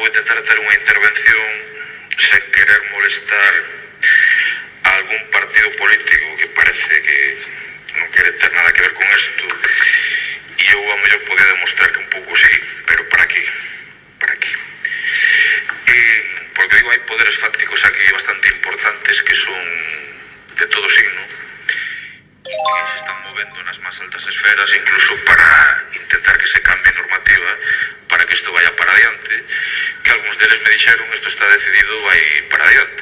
vou intentar ter unha intervención sen querer molestar a algún partido político que parece que non quere ter nada que ver con isto, e eu a mellor podía demostrar que un pouco sí, pero para qué? Para qué? E, porque digo, hai poderes fácticos aquí bastante importantes que son de todo signo e que se están movendo nas máis altas esferas, incluso para intentar que se cambie normativa para que isto vaya para adiante, que algúns deles me dixeron isto está decidido, vai para adiante.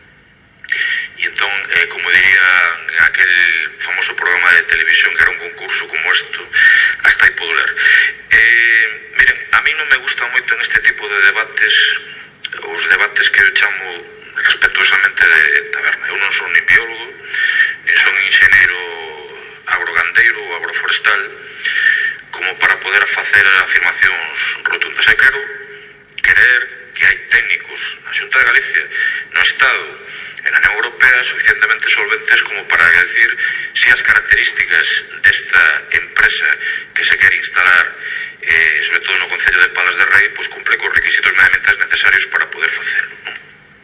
E entón, eh, como diría en aquel famoso programa de televisión que era un concurso como isto, hasta aí podo ler. Eh, miren, a mí non me gusta moito en este tipo de debates os debates que eu chamo respetuosamente de taberna. Eu non son nin biólogo, nin son ingeniero agrogandeiro ou agroforestal, como para poder facer afirmacións rotundas. E quero querer que hai técnicos na Xunta de Galicia, no Estado e na Unión Europea suficientemente solventes como para decir si as características desta empresa que se quere instalar, eh, sobre todo no Concello de Palas de Rei, pues cumple cos requisitos medioambientais necesarios para poder facelo, non?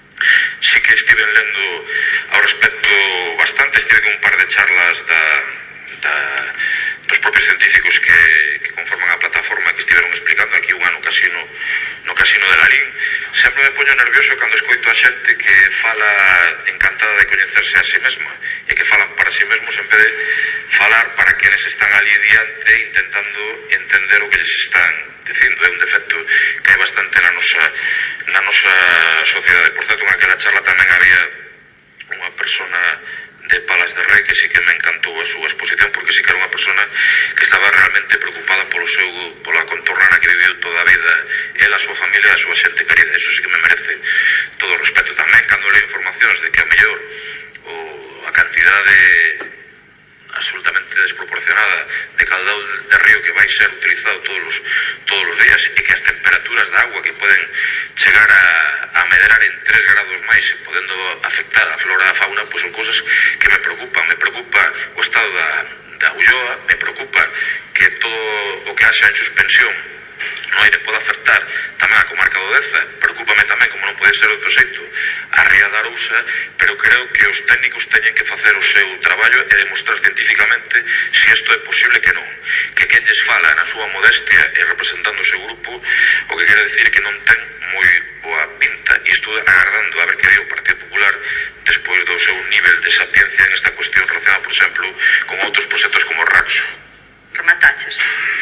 Sí que estive lendo ao respecto bastante, estive con un par de charlas da, da, dos propios científicos que, que conforman a plataforma, que estiveron explicando aquí un ano casino no casino de Lalín. Sempre me poño nervioso cando escoito a xente que fala encantada de coñecerse a sí mesma e que falan para sí mesmos en vez de falar para quenes están ali diante intentando entender o que lles están dicindo. É un defecto que hai bastante na nosa, na nosa sociedade. Por certo, en aquela charla tamén había unha persona de Palas de Rei que sí que me encantou a súa exposición, porque sí que era unha persona que estaba realmente preocupada polo seu, pola contornana que viviu toda a vida ela, a súa familia e a súa xente querida. Eso sí que me merece todo o respeto. Tamén cando leo informacións de que a mellor o, a cantidade absolutamente desproporcionada de caudal de río que vai ser utilizado todos os, todos os días e que as temperaturas da agua que poden chegar a, a medrar en tres grados máis e podendo afectar a flora e a fauna, pois son cosas que me preocupan. Me preocupa o estado da, da Ulloa, me preocupa que todo o que haxa en suspensión no aire pode afectar tamén a comarca do Deza. Preocúpame tamén, como non pode ser outro xeito, a Ría da Arousa, pero creo que os técnicos teñen que facer o seu traballo e demostrar científicamente se isto é posible que non. Que quen lles fala na súa modestia e representando o seu grupo, o que quere decir que non ten moi boa pinta. E estou agardando a ver que di o Partido Popular despois do seu nivel de sapiencia en esta cuestión relacionada, por exemplo, con outros proxectos como Rancho. Remataches.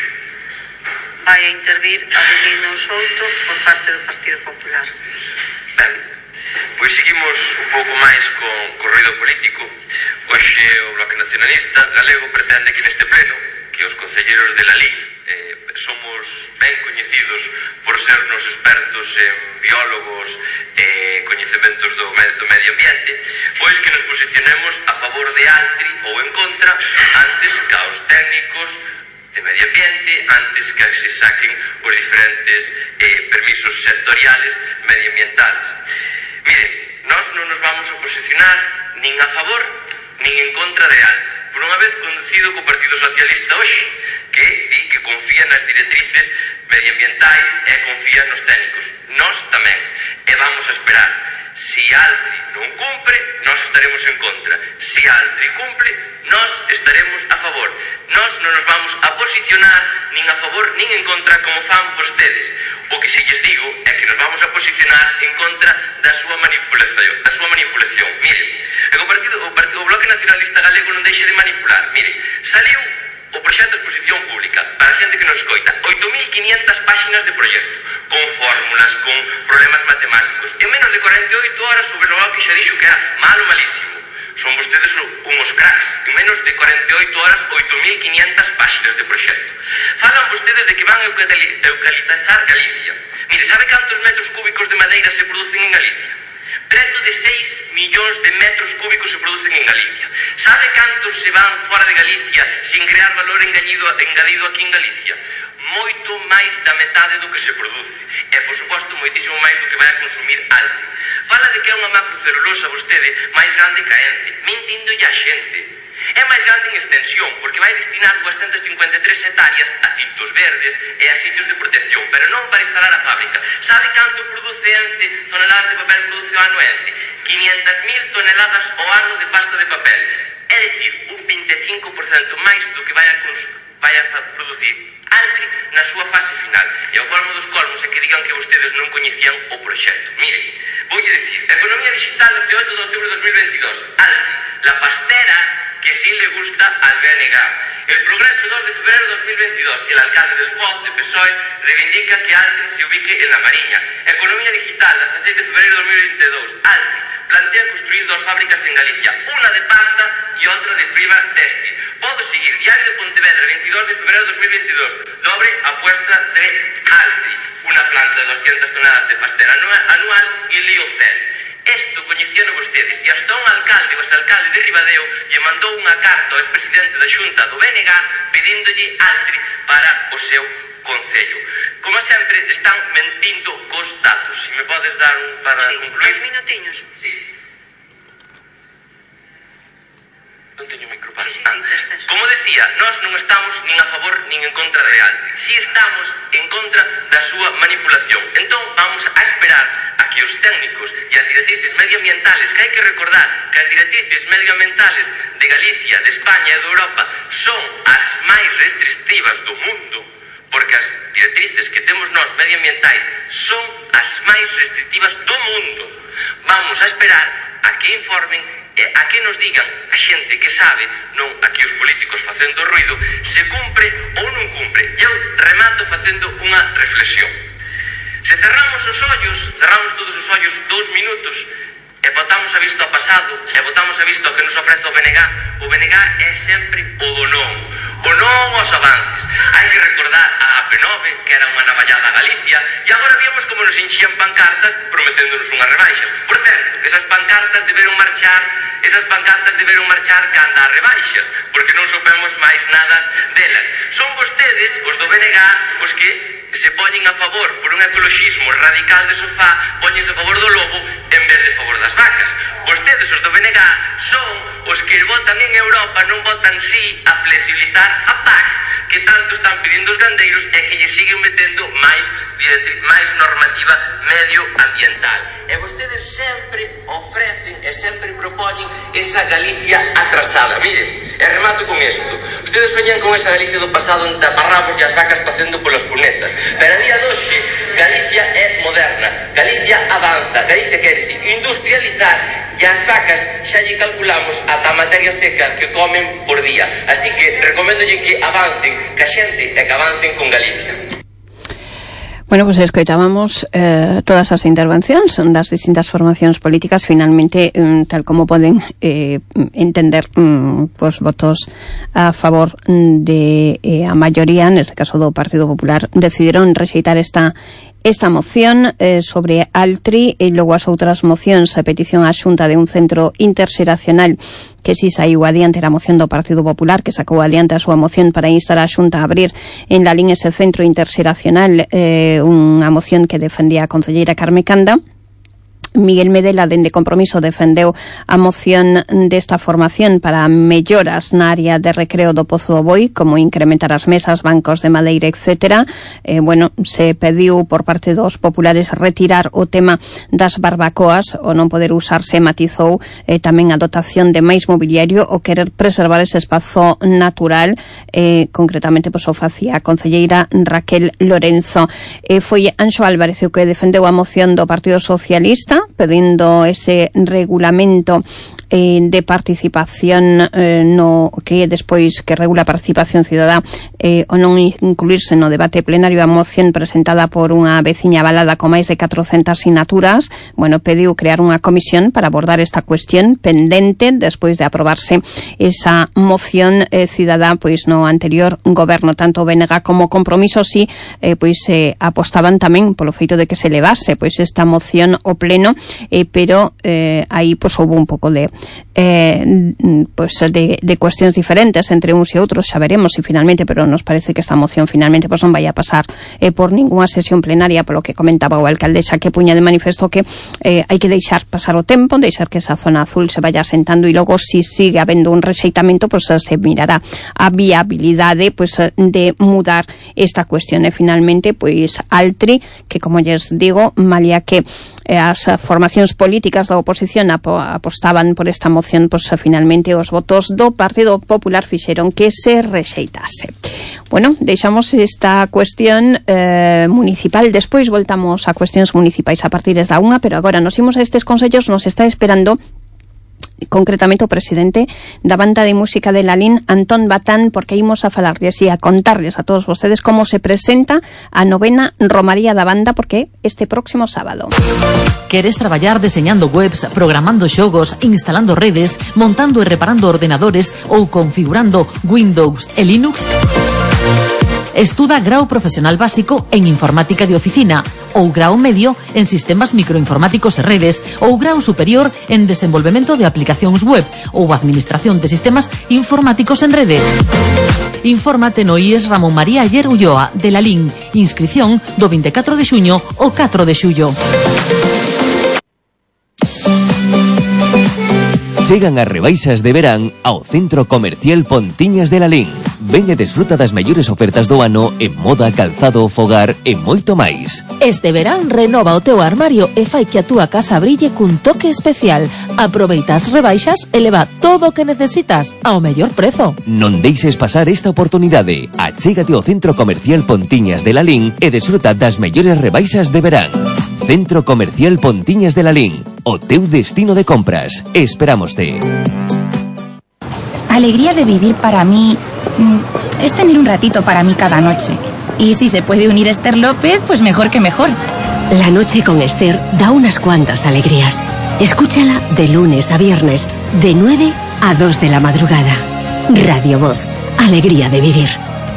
Vai a intervir Adelino Souto por parte do Partido Popular. Ben, pois seguimos un pouco máis con corrido político. Hoxe o Bloque Nacionalista Galego pretende que neste pleno que os concelleiros de Lalín eh, somos ben coñecidos por sernos expertos en biólogos e eh, coñecementos do, do medio ambiente, pois que nos posicionemos a favor de Altri ou en contra antes que aos técnicos de medio ambiente, antes que se saquen os diferentes eh, permisos sectoriales medioambientales. Miren, nós non nos vamos a posicionar nin a favor nin en contra de Altri. Por unha vez conducido co Partido Socialista hoxe, que di que confía nas directrices medioambientais e confía nos técnicos. Nós tamén. E vamos a esperar. Si Altri non cumpre, nós estaremos en contra. Si Altri cumple, nós estaremos a favor. Nós non nos vamos a posicionar nin a favor nin en contra como fan vostedes. O que se lles digo é que nos vamos a posicionar en contra da súa manipulación. Da súa manipulación. Miren, o partido, o partido, o Bloque Nacionalista Galego non deixa de manipular. Miren, saliu o proxecto de exposición pública para a xente que nos escoita, oito mil quinientas páxinas de proxecto, con fórmulas, con problemas matemáticos, en menos de cuarenta e oito horas sobre o que xa dixo que era malo, malísimo. Son vostedes unhos cracks. En menos de cuarenta e oito horas, oito mil quinientas páxinas de proxecto. Falan vostedes de que van a eucaliptizar Galicia. Mire, sabe cantos metros cúbicos de madeira se producen en Galicia? Preto de seis millóns de metros cúbicos se producen en Galicia. Sabe cantos se van fora de Galicia sin crear valor engadido, engadido aquí en Galicia? Moito máis da metade do que se produce. E, por suposto, moitísimo máis do que vai a consumir Altri. Fala de que é unha macrocelulosa vostede máis grande que a Ence. Mentindo a xente. É máis grande en extensión, porque vai destinar duascentas cincuenta e tres hectáreas a cintos verdes e a sitios de protección, pero non para instalar a fábrica. Sabe canto produce Ence, toneladas de papel produce o ano Ence? quinientas mil toneladas o ano de pasta de papel. É dicir, un vinte e cinco por cento máis do que vai a, vai a producir Altri na súa fase final. E o colmo dos colmos é que digan que vostedes non coñecían o proxecto. Miren, voulle dicir, Economía Digital de oito de outubro de dos mil veintidós. Altri, la pastera que sí le gusta al B N G. El Progreso dos de febrero de dos mil veintidós. El alcalde del Foz, de P S O E, reivindica que Altri se ubique en la Mariña. Economía Digital, dieciséis de febrero de dos mil veintidós. Altri plantea construir dos fábricas en Galicia, una de pasta y otra de fibra textil. Podo seguir. Diario de Pontevedra, veintidós de febrero de dos mil veintidós. Dobre apuesta de Altri, una planta de doscientas toneladas de pastera anual y Liocel. Esto coñecían vostedes e hasta un alcalde o exalcalde de Ribadeo lle mandou unha carta ao expresidente da Xunta do B N G pedíndolle Altri para o seu concello. Como sempre, están mentindo cos datos. Se me podes dar un para sí, concluir. Dos minutiños. Sí. Non teño micrófono. Sí, sí, ah. Como decía, nós non estamos nin a favor nin en contra de Altri. Si estamos en contra da súa manipulación. Entón, vamos a esperar a que os técnicos e as directrices medioambientales, que hai que recordar que as directrices medioambientales de Galicia, de España e de Europa son as máis restrictivas do mundo, porque as directrices que temos nós medioambientais son as máis restrictivas do mundo. Vamos a esperar a que informen e a que nos digan a xente que sabe, non aquí os políticos facendo ruido, se cumpre ou non cumpre. Eu remato facendo unha reflexión. Se cerramos os ollos, cerramos todos os ollos dous minutos e botamos a vista ao pasado e botamos a vista ao que nos ofrece o B N G, o B N G é sempre o do non. O non aos avances. Hai que recordar a A P nove, que era unha navallada a Galicia, e agora vimos como nos enchían pancartas prometéndonos unhas rebaixas. Por certo, esas pancartas deberon marchar, esas pancartas deberon marchar canda as rebaixas, porque non soupemos máis nada delas. Son vostedes, os do B N G, os que se poñen a favor por un ecologismo radical de sofá, poñense a favor do lobo en vez de a favor das vacas. Vostedes, os do B N G, son os que votan en Europa, non votan sí a flexibilizar a P A C, que tanto están pedindo os gandeiros e que lle siguen metendo máis, máis normativa medioambiental. E vostedes sempre ofrecen e sempre propoñen esa Galicia atrasada. Miren, e remato con isto. Ustedes soñan con esa Galicia do pasado en taparrabos e as vacas facendo polas cunetas. Pero a día de hoxe, Galicia é moderna, Galicia avanza, Galicia querese industrializar e as vacas xa lle calculamos ata a materia seca que comen por día. Así que recoméndolle que avancen, que a xente e que avancen con Galicia. Bueno, pues escoitábamos eh, todas as intervencións das distintas formacións políticas. Finalmente, um, tal como poden eh, entender, um, pues votos a favor de eh, a maioría, neste caso do Partido Popular, decidiron rexeitar esta esta moción eh, sobre Altri e logo as outras mocións a petición á Xunta de un centro interxeracional que si saiu adiante era a moción do Partido Popular, que sacou adiante a súa moción para instar a Xunta a abrir en Lalín ese centro interxeracional, eh, unha moción que defendía a concelleira Carme Canda. Miguel Medela, dende Compromiso, defendeu a moción desta formación para melloras na área de recreo do Pozo do Boi, como incrementar as mesas, bancos de madeira, etcétera. Eh, bueno, se pediu por parte dos populares retirar o tema das barbacoas, o non poder usarse, matizou eh, tamén a dotación de máis mobiliario o querer preservar ese espazo natural, eh, concretamente pois, o facía a concelleira Raquel Lorenzo. Eh, foi Anxo Álvarez o que defendeu a moción do Partido Socialista, pedindo ese regulamento eh, de participación eh, no que despois que regula a participación cidadá eh, o non incluirse no debate plenario a moción presentada por unha veciña avalada con máis de catrocentas sinaturas. Bueno, pediu crear unha comisión para abordar esta cuestión pendente despois de aprobarse esa moción eh, cidadá pois no anterior goberno. Tanto o B N G como Compromiso si eh, pois eh, apostaban tamén polo feito de que se levase pois esta moción ao pleno, eh, pero eh, aí pois houve un pouco de eh, pues de, de cuestións diferentes entre uns e outros, xa veremos se finalmente, pero nos parece que esta moción finalmente pues non vai a pasar eh, por ninguna sesión plenaria, polo que comentaba o alcalde xa que puña de manifesto que eh, hai que deixar pasar o tempo, deixar que esa zona azul se vaya asentando e logo si sigue habendo un rexeitamento, pues se mirará a viabilidade pues de mudar esta cuestión. E finalmente pues Altri, que como lles digo, malia que eh, as formacións políticas da oposición apo, apostaban por esta moción, pues finalmente os votos do Partido Popular fixeron que se rexeitase. Bueno, deixamos esta cuestión eh, municipal, despois voltamos a cuestións municipais a partir da unha, pero agora nos imos a estes consellos, nos está esperando concretamente o presidente da banda de música de Lalín, Antón Batán, porque imos a falarles e a contarles a todos vostedes como se presenta a novena Romaría da banda, porque este próximo sábado. Queres traballar deseñando webs, programando xogos, instalando redes, montando e reparando ordenadores ou configurando Windows e Linux? Estuda grao profesional básico en informática de oficina ou grao medio en sistemas microinformáticos e redes ou grao superior en desenvolvemento de aplicacións web ou administración de sistemas informáticos en rede. Infórmate no I E S Ramón María Ayer Ulloa de Lalín. Inscripción do vinte e catro de xuño ao catro de xullo. Chegan as rebaixas de verán ao Centro Comercial Pontiñas de Lalín. Ven e desfruta das mellores ofertas do ano en moda, calzado, fogar e moito máis. Este verán renova o teu armario e fai que a túa casa brille cun toque especial. Aproveita as rebaixas e leva todo o que necesitas ao mellor prezo. Non deixes pasar esta oportunidade. Achégate ao Centro Comercial Pontiñas de Lalín e desfruta das mellores rebaixas de verán. Centro Comercial Pontiñas de Lalín, o teu destino de compras. Esperámoste. Alegría de vivir para mí es tener un ratito para mí cada noche. Y si se puede unir Esther López, pues mejor que mejor. La noche con Esther da unas cuantas alegrías. Escúchala de lunes a viernes, de nueve a dos de la madrugada. Radio Voz, alegría de vivir.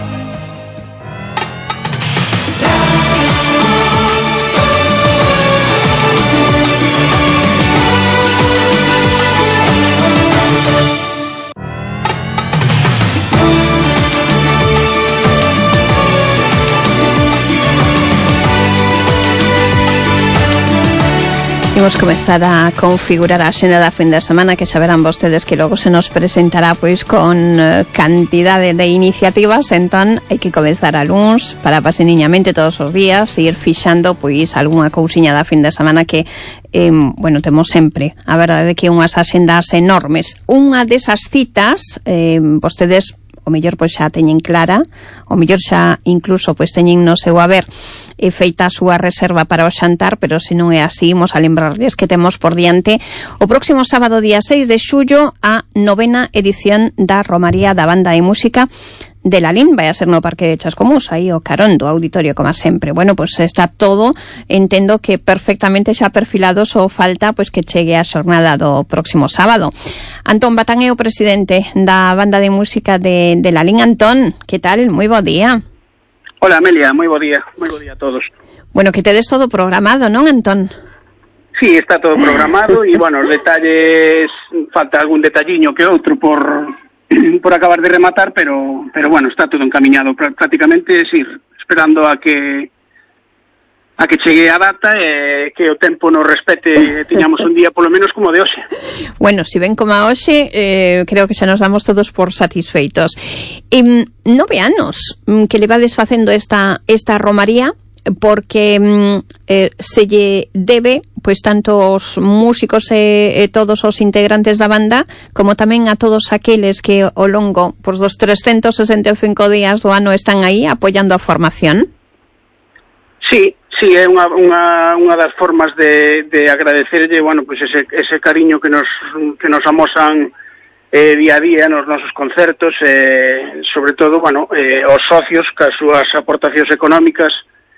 Imos comezar a configurar a xenda da fin de semana, que xa verán vostedes que logo se nos presentará pois con uh, cantidade de iniciativas. Entón hai que comezar a luns para paseniñamente todos os días e ir fixando pois algunha cousiña da fin de semana que eh, bueno, temos sempre a verdade que unhas axendas enormes. Unha desas citas eh, vostedes o mellor pois xa teñen clara, o mellor xa incluso pois teñen no seu haber e feita a súa reserva para o xantar, pero se non é así, imos a lembrarles que temos por diante o próximo sábado día seis de xullo a novena edición da Romaría da Banda de Música de Lalín. Vai a ser no Parque de Chascomús, aí o carón do auditorio, como sempre. Bueno, pois pues está todo, entendo que perfectamente xa perfilado, só falta pois pues que chegue a xornada do próximo sábado. Antón Batán é o presidente da Banda de Música de, de Lalín. Antón, que tal? Moi bo día. Hola, Amelia, moi bo día. Moi bo día a todos. Bueno, que tedes todo programado, non, Antón? Sí, está todo programado e, bueno, os detalles, falta algún detalliño que outro por por acabar de rematar, pero pero bueno, está todo encaminado prácticamente, sí, esperando a que a que chegue a data e que o tempo nos respete e tiñamos un día polo menos como de hoxe. Bueno, si ven como a hoxe, eh, creo que xa nos damos todos por satisfeitos. E nove anos que levades facendo esta esta romaría, porque eh, se lle debe pois tanto os músicos e, e todos os integrantes da banda como tamén a todos aqueles que ao longo pois, dos trescentos sesenta e cinco días do ano están aí apoiando a formación. Sí, sí, é unha, unha, unha das formas de, de agradecerlle, bueno, pois ese, ese cariño que nos, que nos amosan eh, día a día nos nosos concertos, eh, sobre todo, bueno, eh, os socios cas súas aportacións económicas.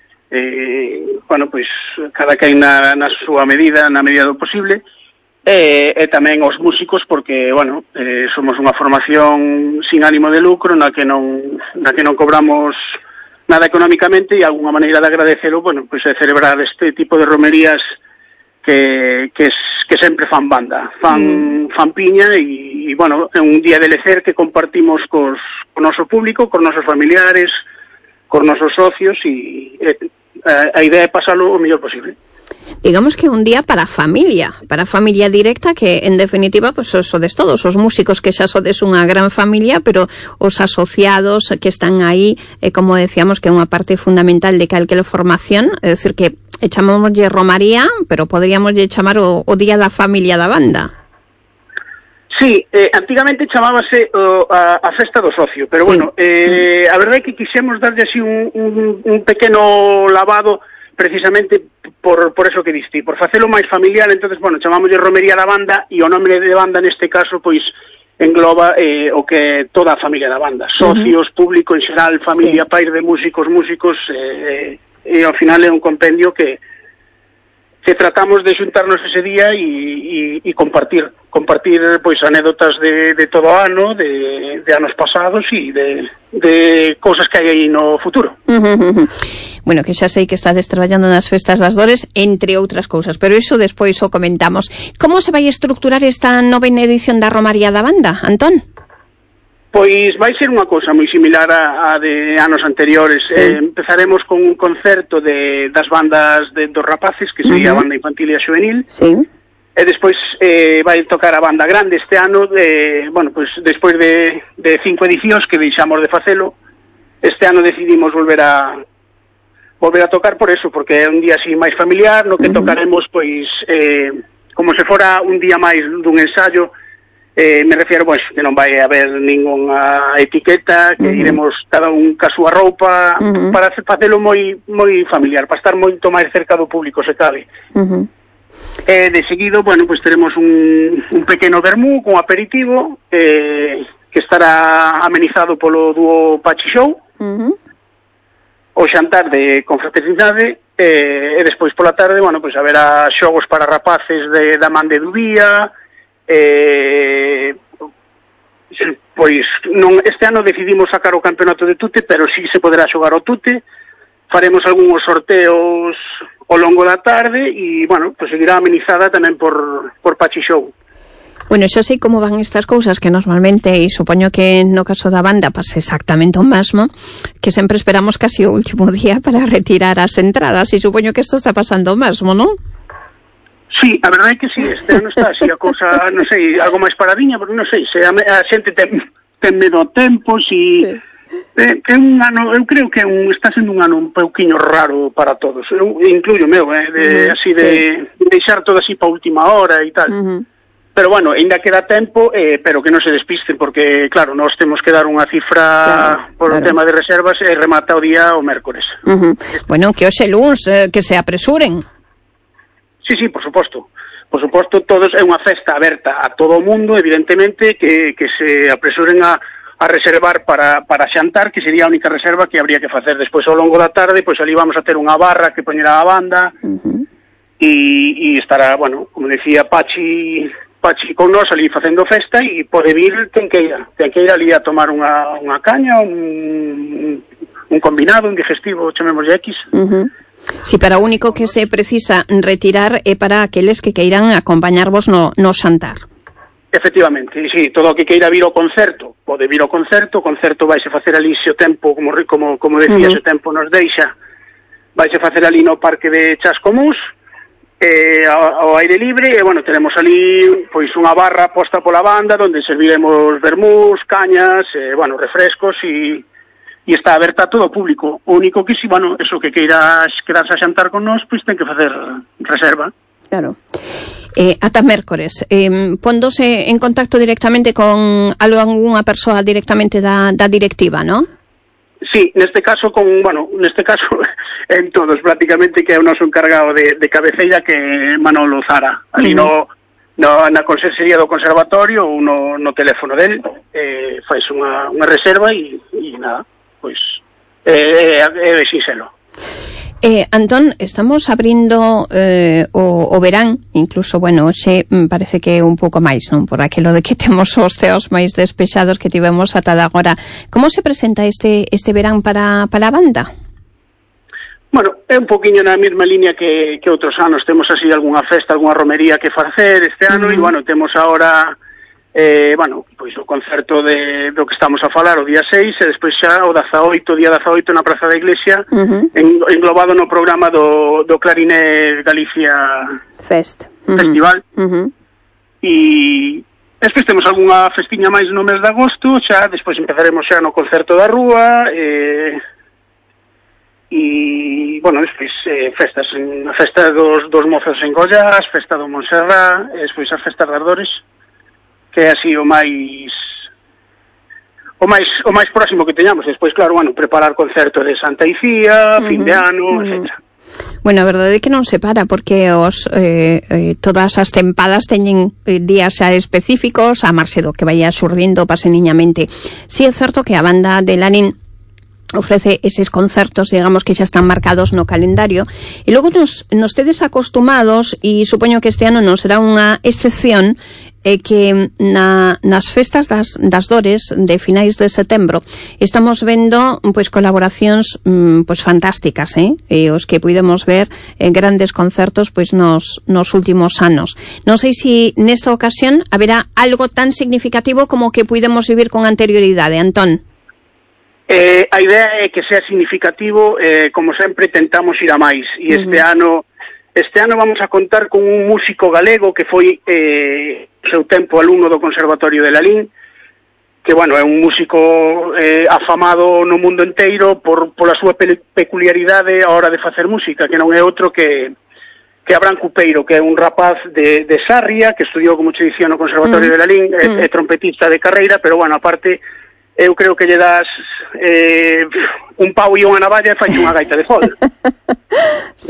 Eh, bueno, pois cada quen na, na súa medida, na medida do posible, e, e tamén os músicos, porque, bueno, eh, somos unha formación sin ánimo de lucro, na que non, na que non cobramos nada económicamente, e algunha maneira de agradecelo, bueno, pois é celebrar este tipo de romerías que, que, que que sempre fan banda, fan, mm. fan piña e, e, bueno, é un día de lecer que compartimos cos, co noso público, cos nosos familiares, cos nosos socios e, e a, a idea é pasalo o mellor posible. Digamos que un día para a familia, para a familia directa, que en definitiva pues sodes todos, os músicos que xa sodes unha gran familia, pero os asociados que están aí, eh, como decíamos, que é unha parte fundamental de calquera formación, é dicir que chamámoslle Romaría, pero podríamos chamar o, o Día da Familia da Banda. Sí, eh, antigamente chamábase uh, a, a Festa do Socio, pero sí. bueno, eh, a verdade é que quixemos darlle así un, un, un pequeno lavado precisamente por, por eso que diste, por facelo máis familiar. Entonces, bueno, chamámoslle Romería da Banda e o nome de banda neste caso, pois, engloba eh, o que toda a familia da banda, socios, uh-huh. público en xeral, familia, sí. pais de músicos, músicos, eh, e ao final é un compendio que que tratamos de xuntarnos ese día e, e, e compartir, compartir pois anécdotas de, de todo o ano, de, de anos pasados e de, de cousas que hai aí no futuro. Uh-huh. Bueno, que xa sei que estades traballando nas festas das Dores, entre outras cousas, pero iso despois o comentamos. Como se vai estructurar esta novena edición da Romaría da Banda, Antón? Pois vai ser unha cousa moi similar a, a de anos anteriores. Sí. Eh, empezaremos con un concerto de, das bandas de, dos rapaces, que sería uh-huh. a banda infantil e a juvenil. Sí. E despois eh, vai tocar a banda grande este ano, de, bueno, pois despois de, de cinco edicións que deixamos de facelo, este ano decidimos volver a volver a tocar por eso, porque é un día así máis familiar, no que uh-huh. tocaremos pois eh, como se fora un día máis dun ensayo. Eh, me refiero, pois, que non vai haber ningunha etiqueta, que uh-huh. iremos cada un ca súa roupa, uh-huh. para facelo moi moi familiar, para estar moito máis cerca do público, se cabe. Uh-huh. Eh, de seguido, bueno, pois teremos un, un pequeno vermú con aperitivo, eh, que estará amenizado polo dúo Pachi Show, uh-huh. o xantar de confraternidade, eh, e despois pola tarde, bueno, pois haberá xogos para rapaces de, da man de Dubía. Eh, pois non, este ano decidimos sacar o campeonato de tute, pero si sí se poderá xogar o tute. Faremos algúns sorteos ao longo da tarde e, bueno, pues seguirá amenizada tamén por, por Pachi Show. Bueno, xa sei como van estas cousas, que normalmente, e supoño que no caso da banda pasa exactamente o mesmo, que sempre esperamos casi o último día para retirar as entradas, e supoño que isto está pasando o mesmo, non? Sí, a verdade é que sí, este ano está así a cousa, non sei, algo máis paradiña, porque non sei, se a, a xente ten, ten medo ao tempo, si... Sí. É, é un ano, eu creo que é un, está sendo un ano un pouquiño raro para todos, eu incluyo meu, eh, de, uh-huh, así de, sí. de deixar todo así para última hora e tal. Uh-huh. Pero bueno, ainda queda tempo, eh, pero que non se despisten, porque, claro, nós temos que dar unha cifra claro, por claro. o tema de reservas e remata o día o mércores. Uh-huh. Bueno, que hoxe luns, eh, que se apresuren. Sí, sí, por suposto. Por suposto, todos é unha festa aberta a todo o mundo, evidentemente, que, que se apresuren a, a reservar para, para xantar, que sería a única reserva que habría que facer despois ao longo da tarde, pois ali vamos a ter unha barra que poñerá a banda, uh-huh. e, e estará, bueno, como decía Pachi, Pachi con nós ali facendo festa, e pode vir quen queira, quen queira ali a tomar unha, unha caña, un, un combinado, un digestivo, chamémoslle X. Uh-huh. Si para o único que se precisa retirar é para aqueles que queiran acompañarvos no, no xantar. Efectivamente, sí, todo o que queira vir ao concerto, pode vir ao concerto, o concerto vaise facer ali se o tempo, como como como decía, uh-huh. se o tempo nos deixa, vaise facer ali no Parque de Chascomús, eh, ao, ao aire libre, e, bueno, tenemos ali, pois, unha barra posta pola banda, onde serviremos vermús, cañas, eh, bueno, refrescos, e... e está aberta a todo o público. O único que si, bueno, eso que queiras quedarse a xantar con nós, pois ten que facer reserva. Claro. Eh, ata mércores, eh, póndose en contacto directamente con algunha persoa directamente da, da directiva, ¿no? Sí, neste caso, con, bueno, neste caso, en todos, prácticamente, que é o noso encargado de, de cabeceira, que é Manolo Zara. Ali uh-huh. no, no, na conserxería do conservatorio, ou no, no teléfono del, eh, faz unha, unha reserva e, e nada. Pois é eh, eh, eh, xixelo. Eh, Antón, estamos abrindo eh, o, o verán, incluso, bueno, xe parece que un pouco máis, non? Por aquilo de que temos os ceos máis despexados que tivemos ata agora. Como se presenta este este verán para, para a banda? Bueno, é un poquinho na mesma línea que, que outros anos. Temos así algunha festa, algunha romería que facer este ano, uh-huh. e, bueno, temos agora, eh, bueno, pois o concerto de, do que estamos a falar o día seis, e despois xa o dezaoito, día dezaoito na Praza da Iglesia, uh-huh. en, englobado no programa do, do Clarinet Galicia Fest. Uh-huh. Festival. Uh-huh. E despois temos algunha festiña máis no mes de agosto, xa, despois empezaremos xa no concerto da Rúa, e... e, bueno, despois eh, festas, a festa dos, dos mozos en Goiás, festa do Montserrat, e despois as festas das Dores, que é así o máis o máis o máis próximo que teñamos. Despois, claro, bueno, preparar concerto de Santa Icía, uh-huh. fin de ano, uh-huh. etcétera. Bueno, a verdade é que non se para, porque os eh, eh, todas as tempadas teñen eh, días xa específicos, a marxe do que vaya xurdindo paseniñamente. Si é certo que a banda de Lanín ofrece eses concertos, digamos, que xa están marcados no calendario, e logo nos, nos tedes acostumados, e supoño que este ano non será unha excepción, é que na, nas festas das, das Dores de finais de setembro estamos vendo pois colaboracións mm, pois fantásticas, eh? E os que puidemos ver en grandes concertos pois nos, nos últimos anos. Non sei se nesta ocasión haberá algo tan significativo como que puidemos vivir con anterioridade, Antón. Eh, a idea é que sea significativo, eh, como sempre tentamos ir a máis, e este uh-huh. ano este ano vamos a contar con un músico galego que foi eh, seu tempo alumno do Conservatorio de Lalín, que, bueno, é un músico eh, afamado no mundo inteiro por pola súa pe- peculiaridade a hora de facer música, que non é outro que que Abraham Cupeiro, que é un rapaz de, de Sarria, que estudiou, como che dicía, no Conservatorio uh-huh. de Lalín, é, uh-huh. é trompetista de carreira, pero, bueno, aparte, eu creo que lle das eh, un pau e unha navalla e fai unha gaita de fol.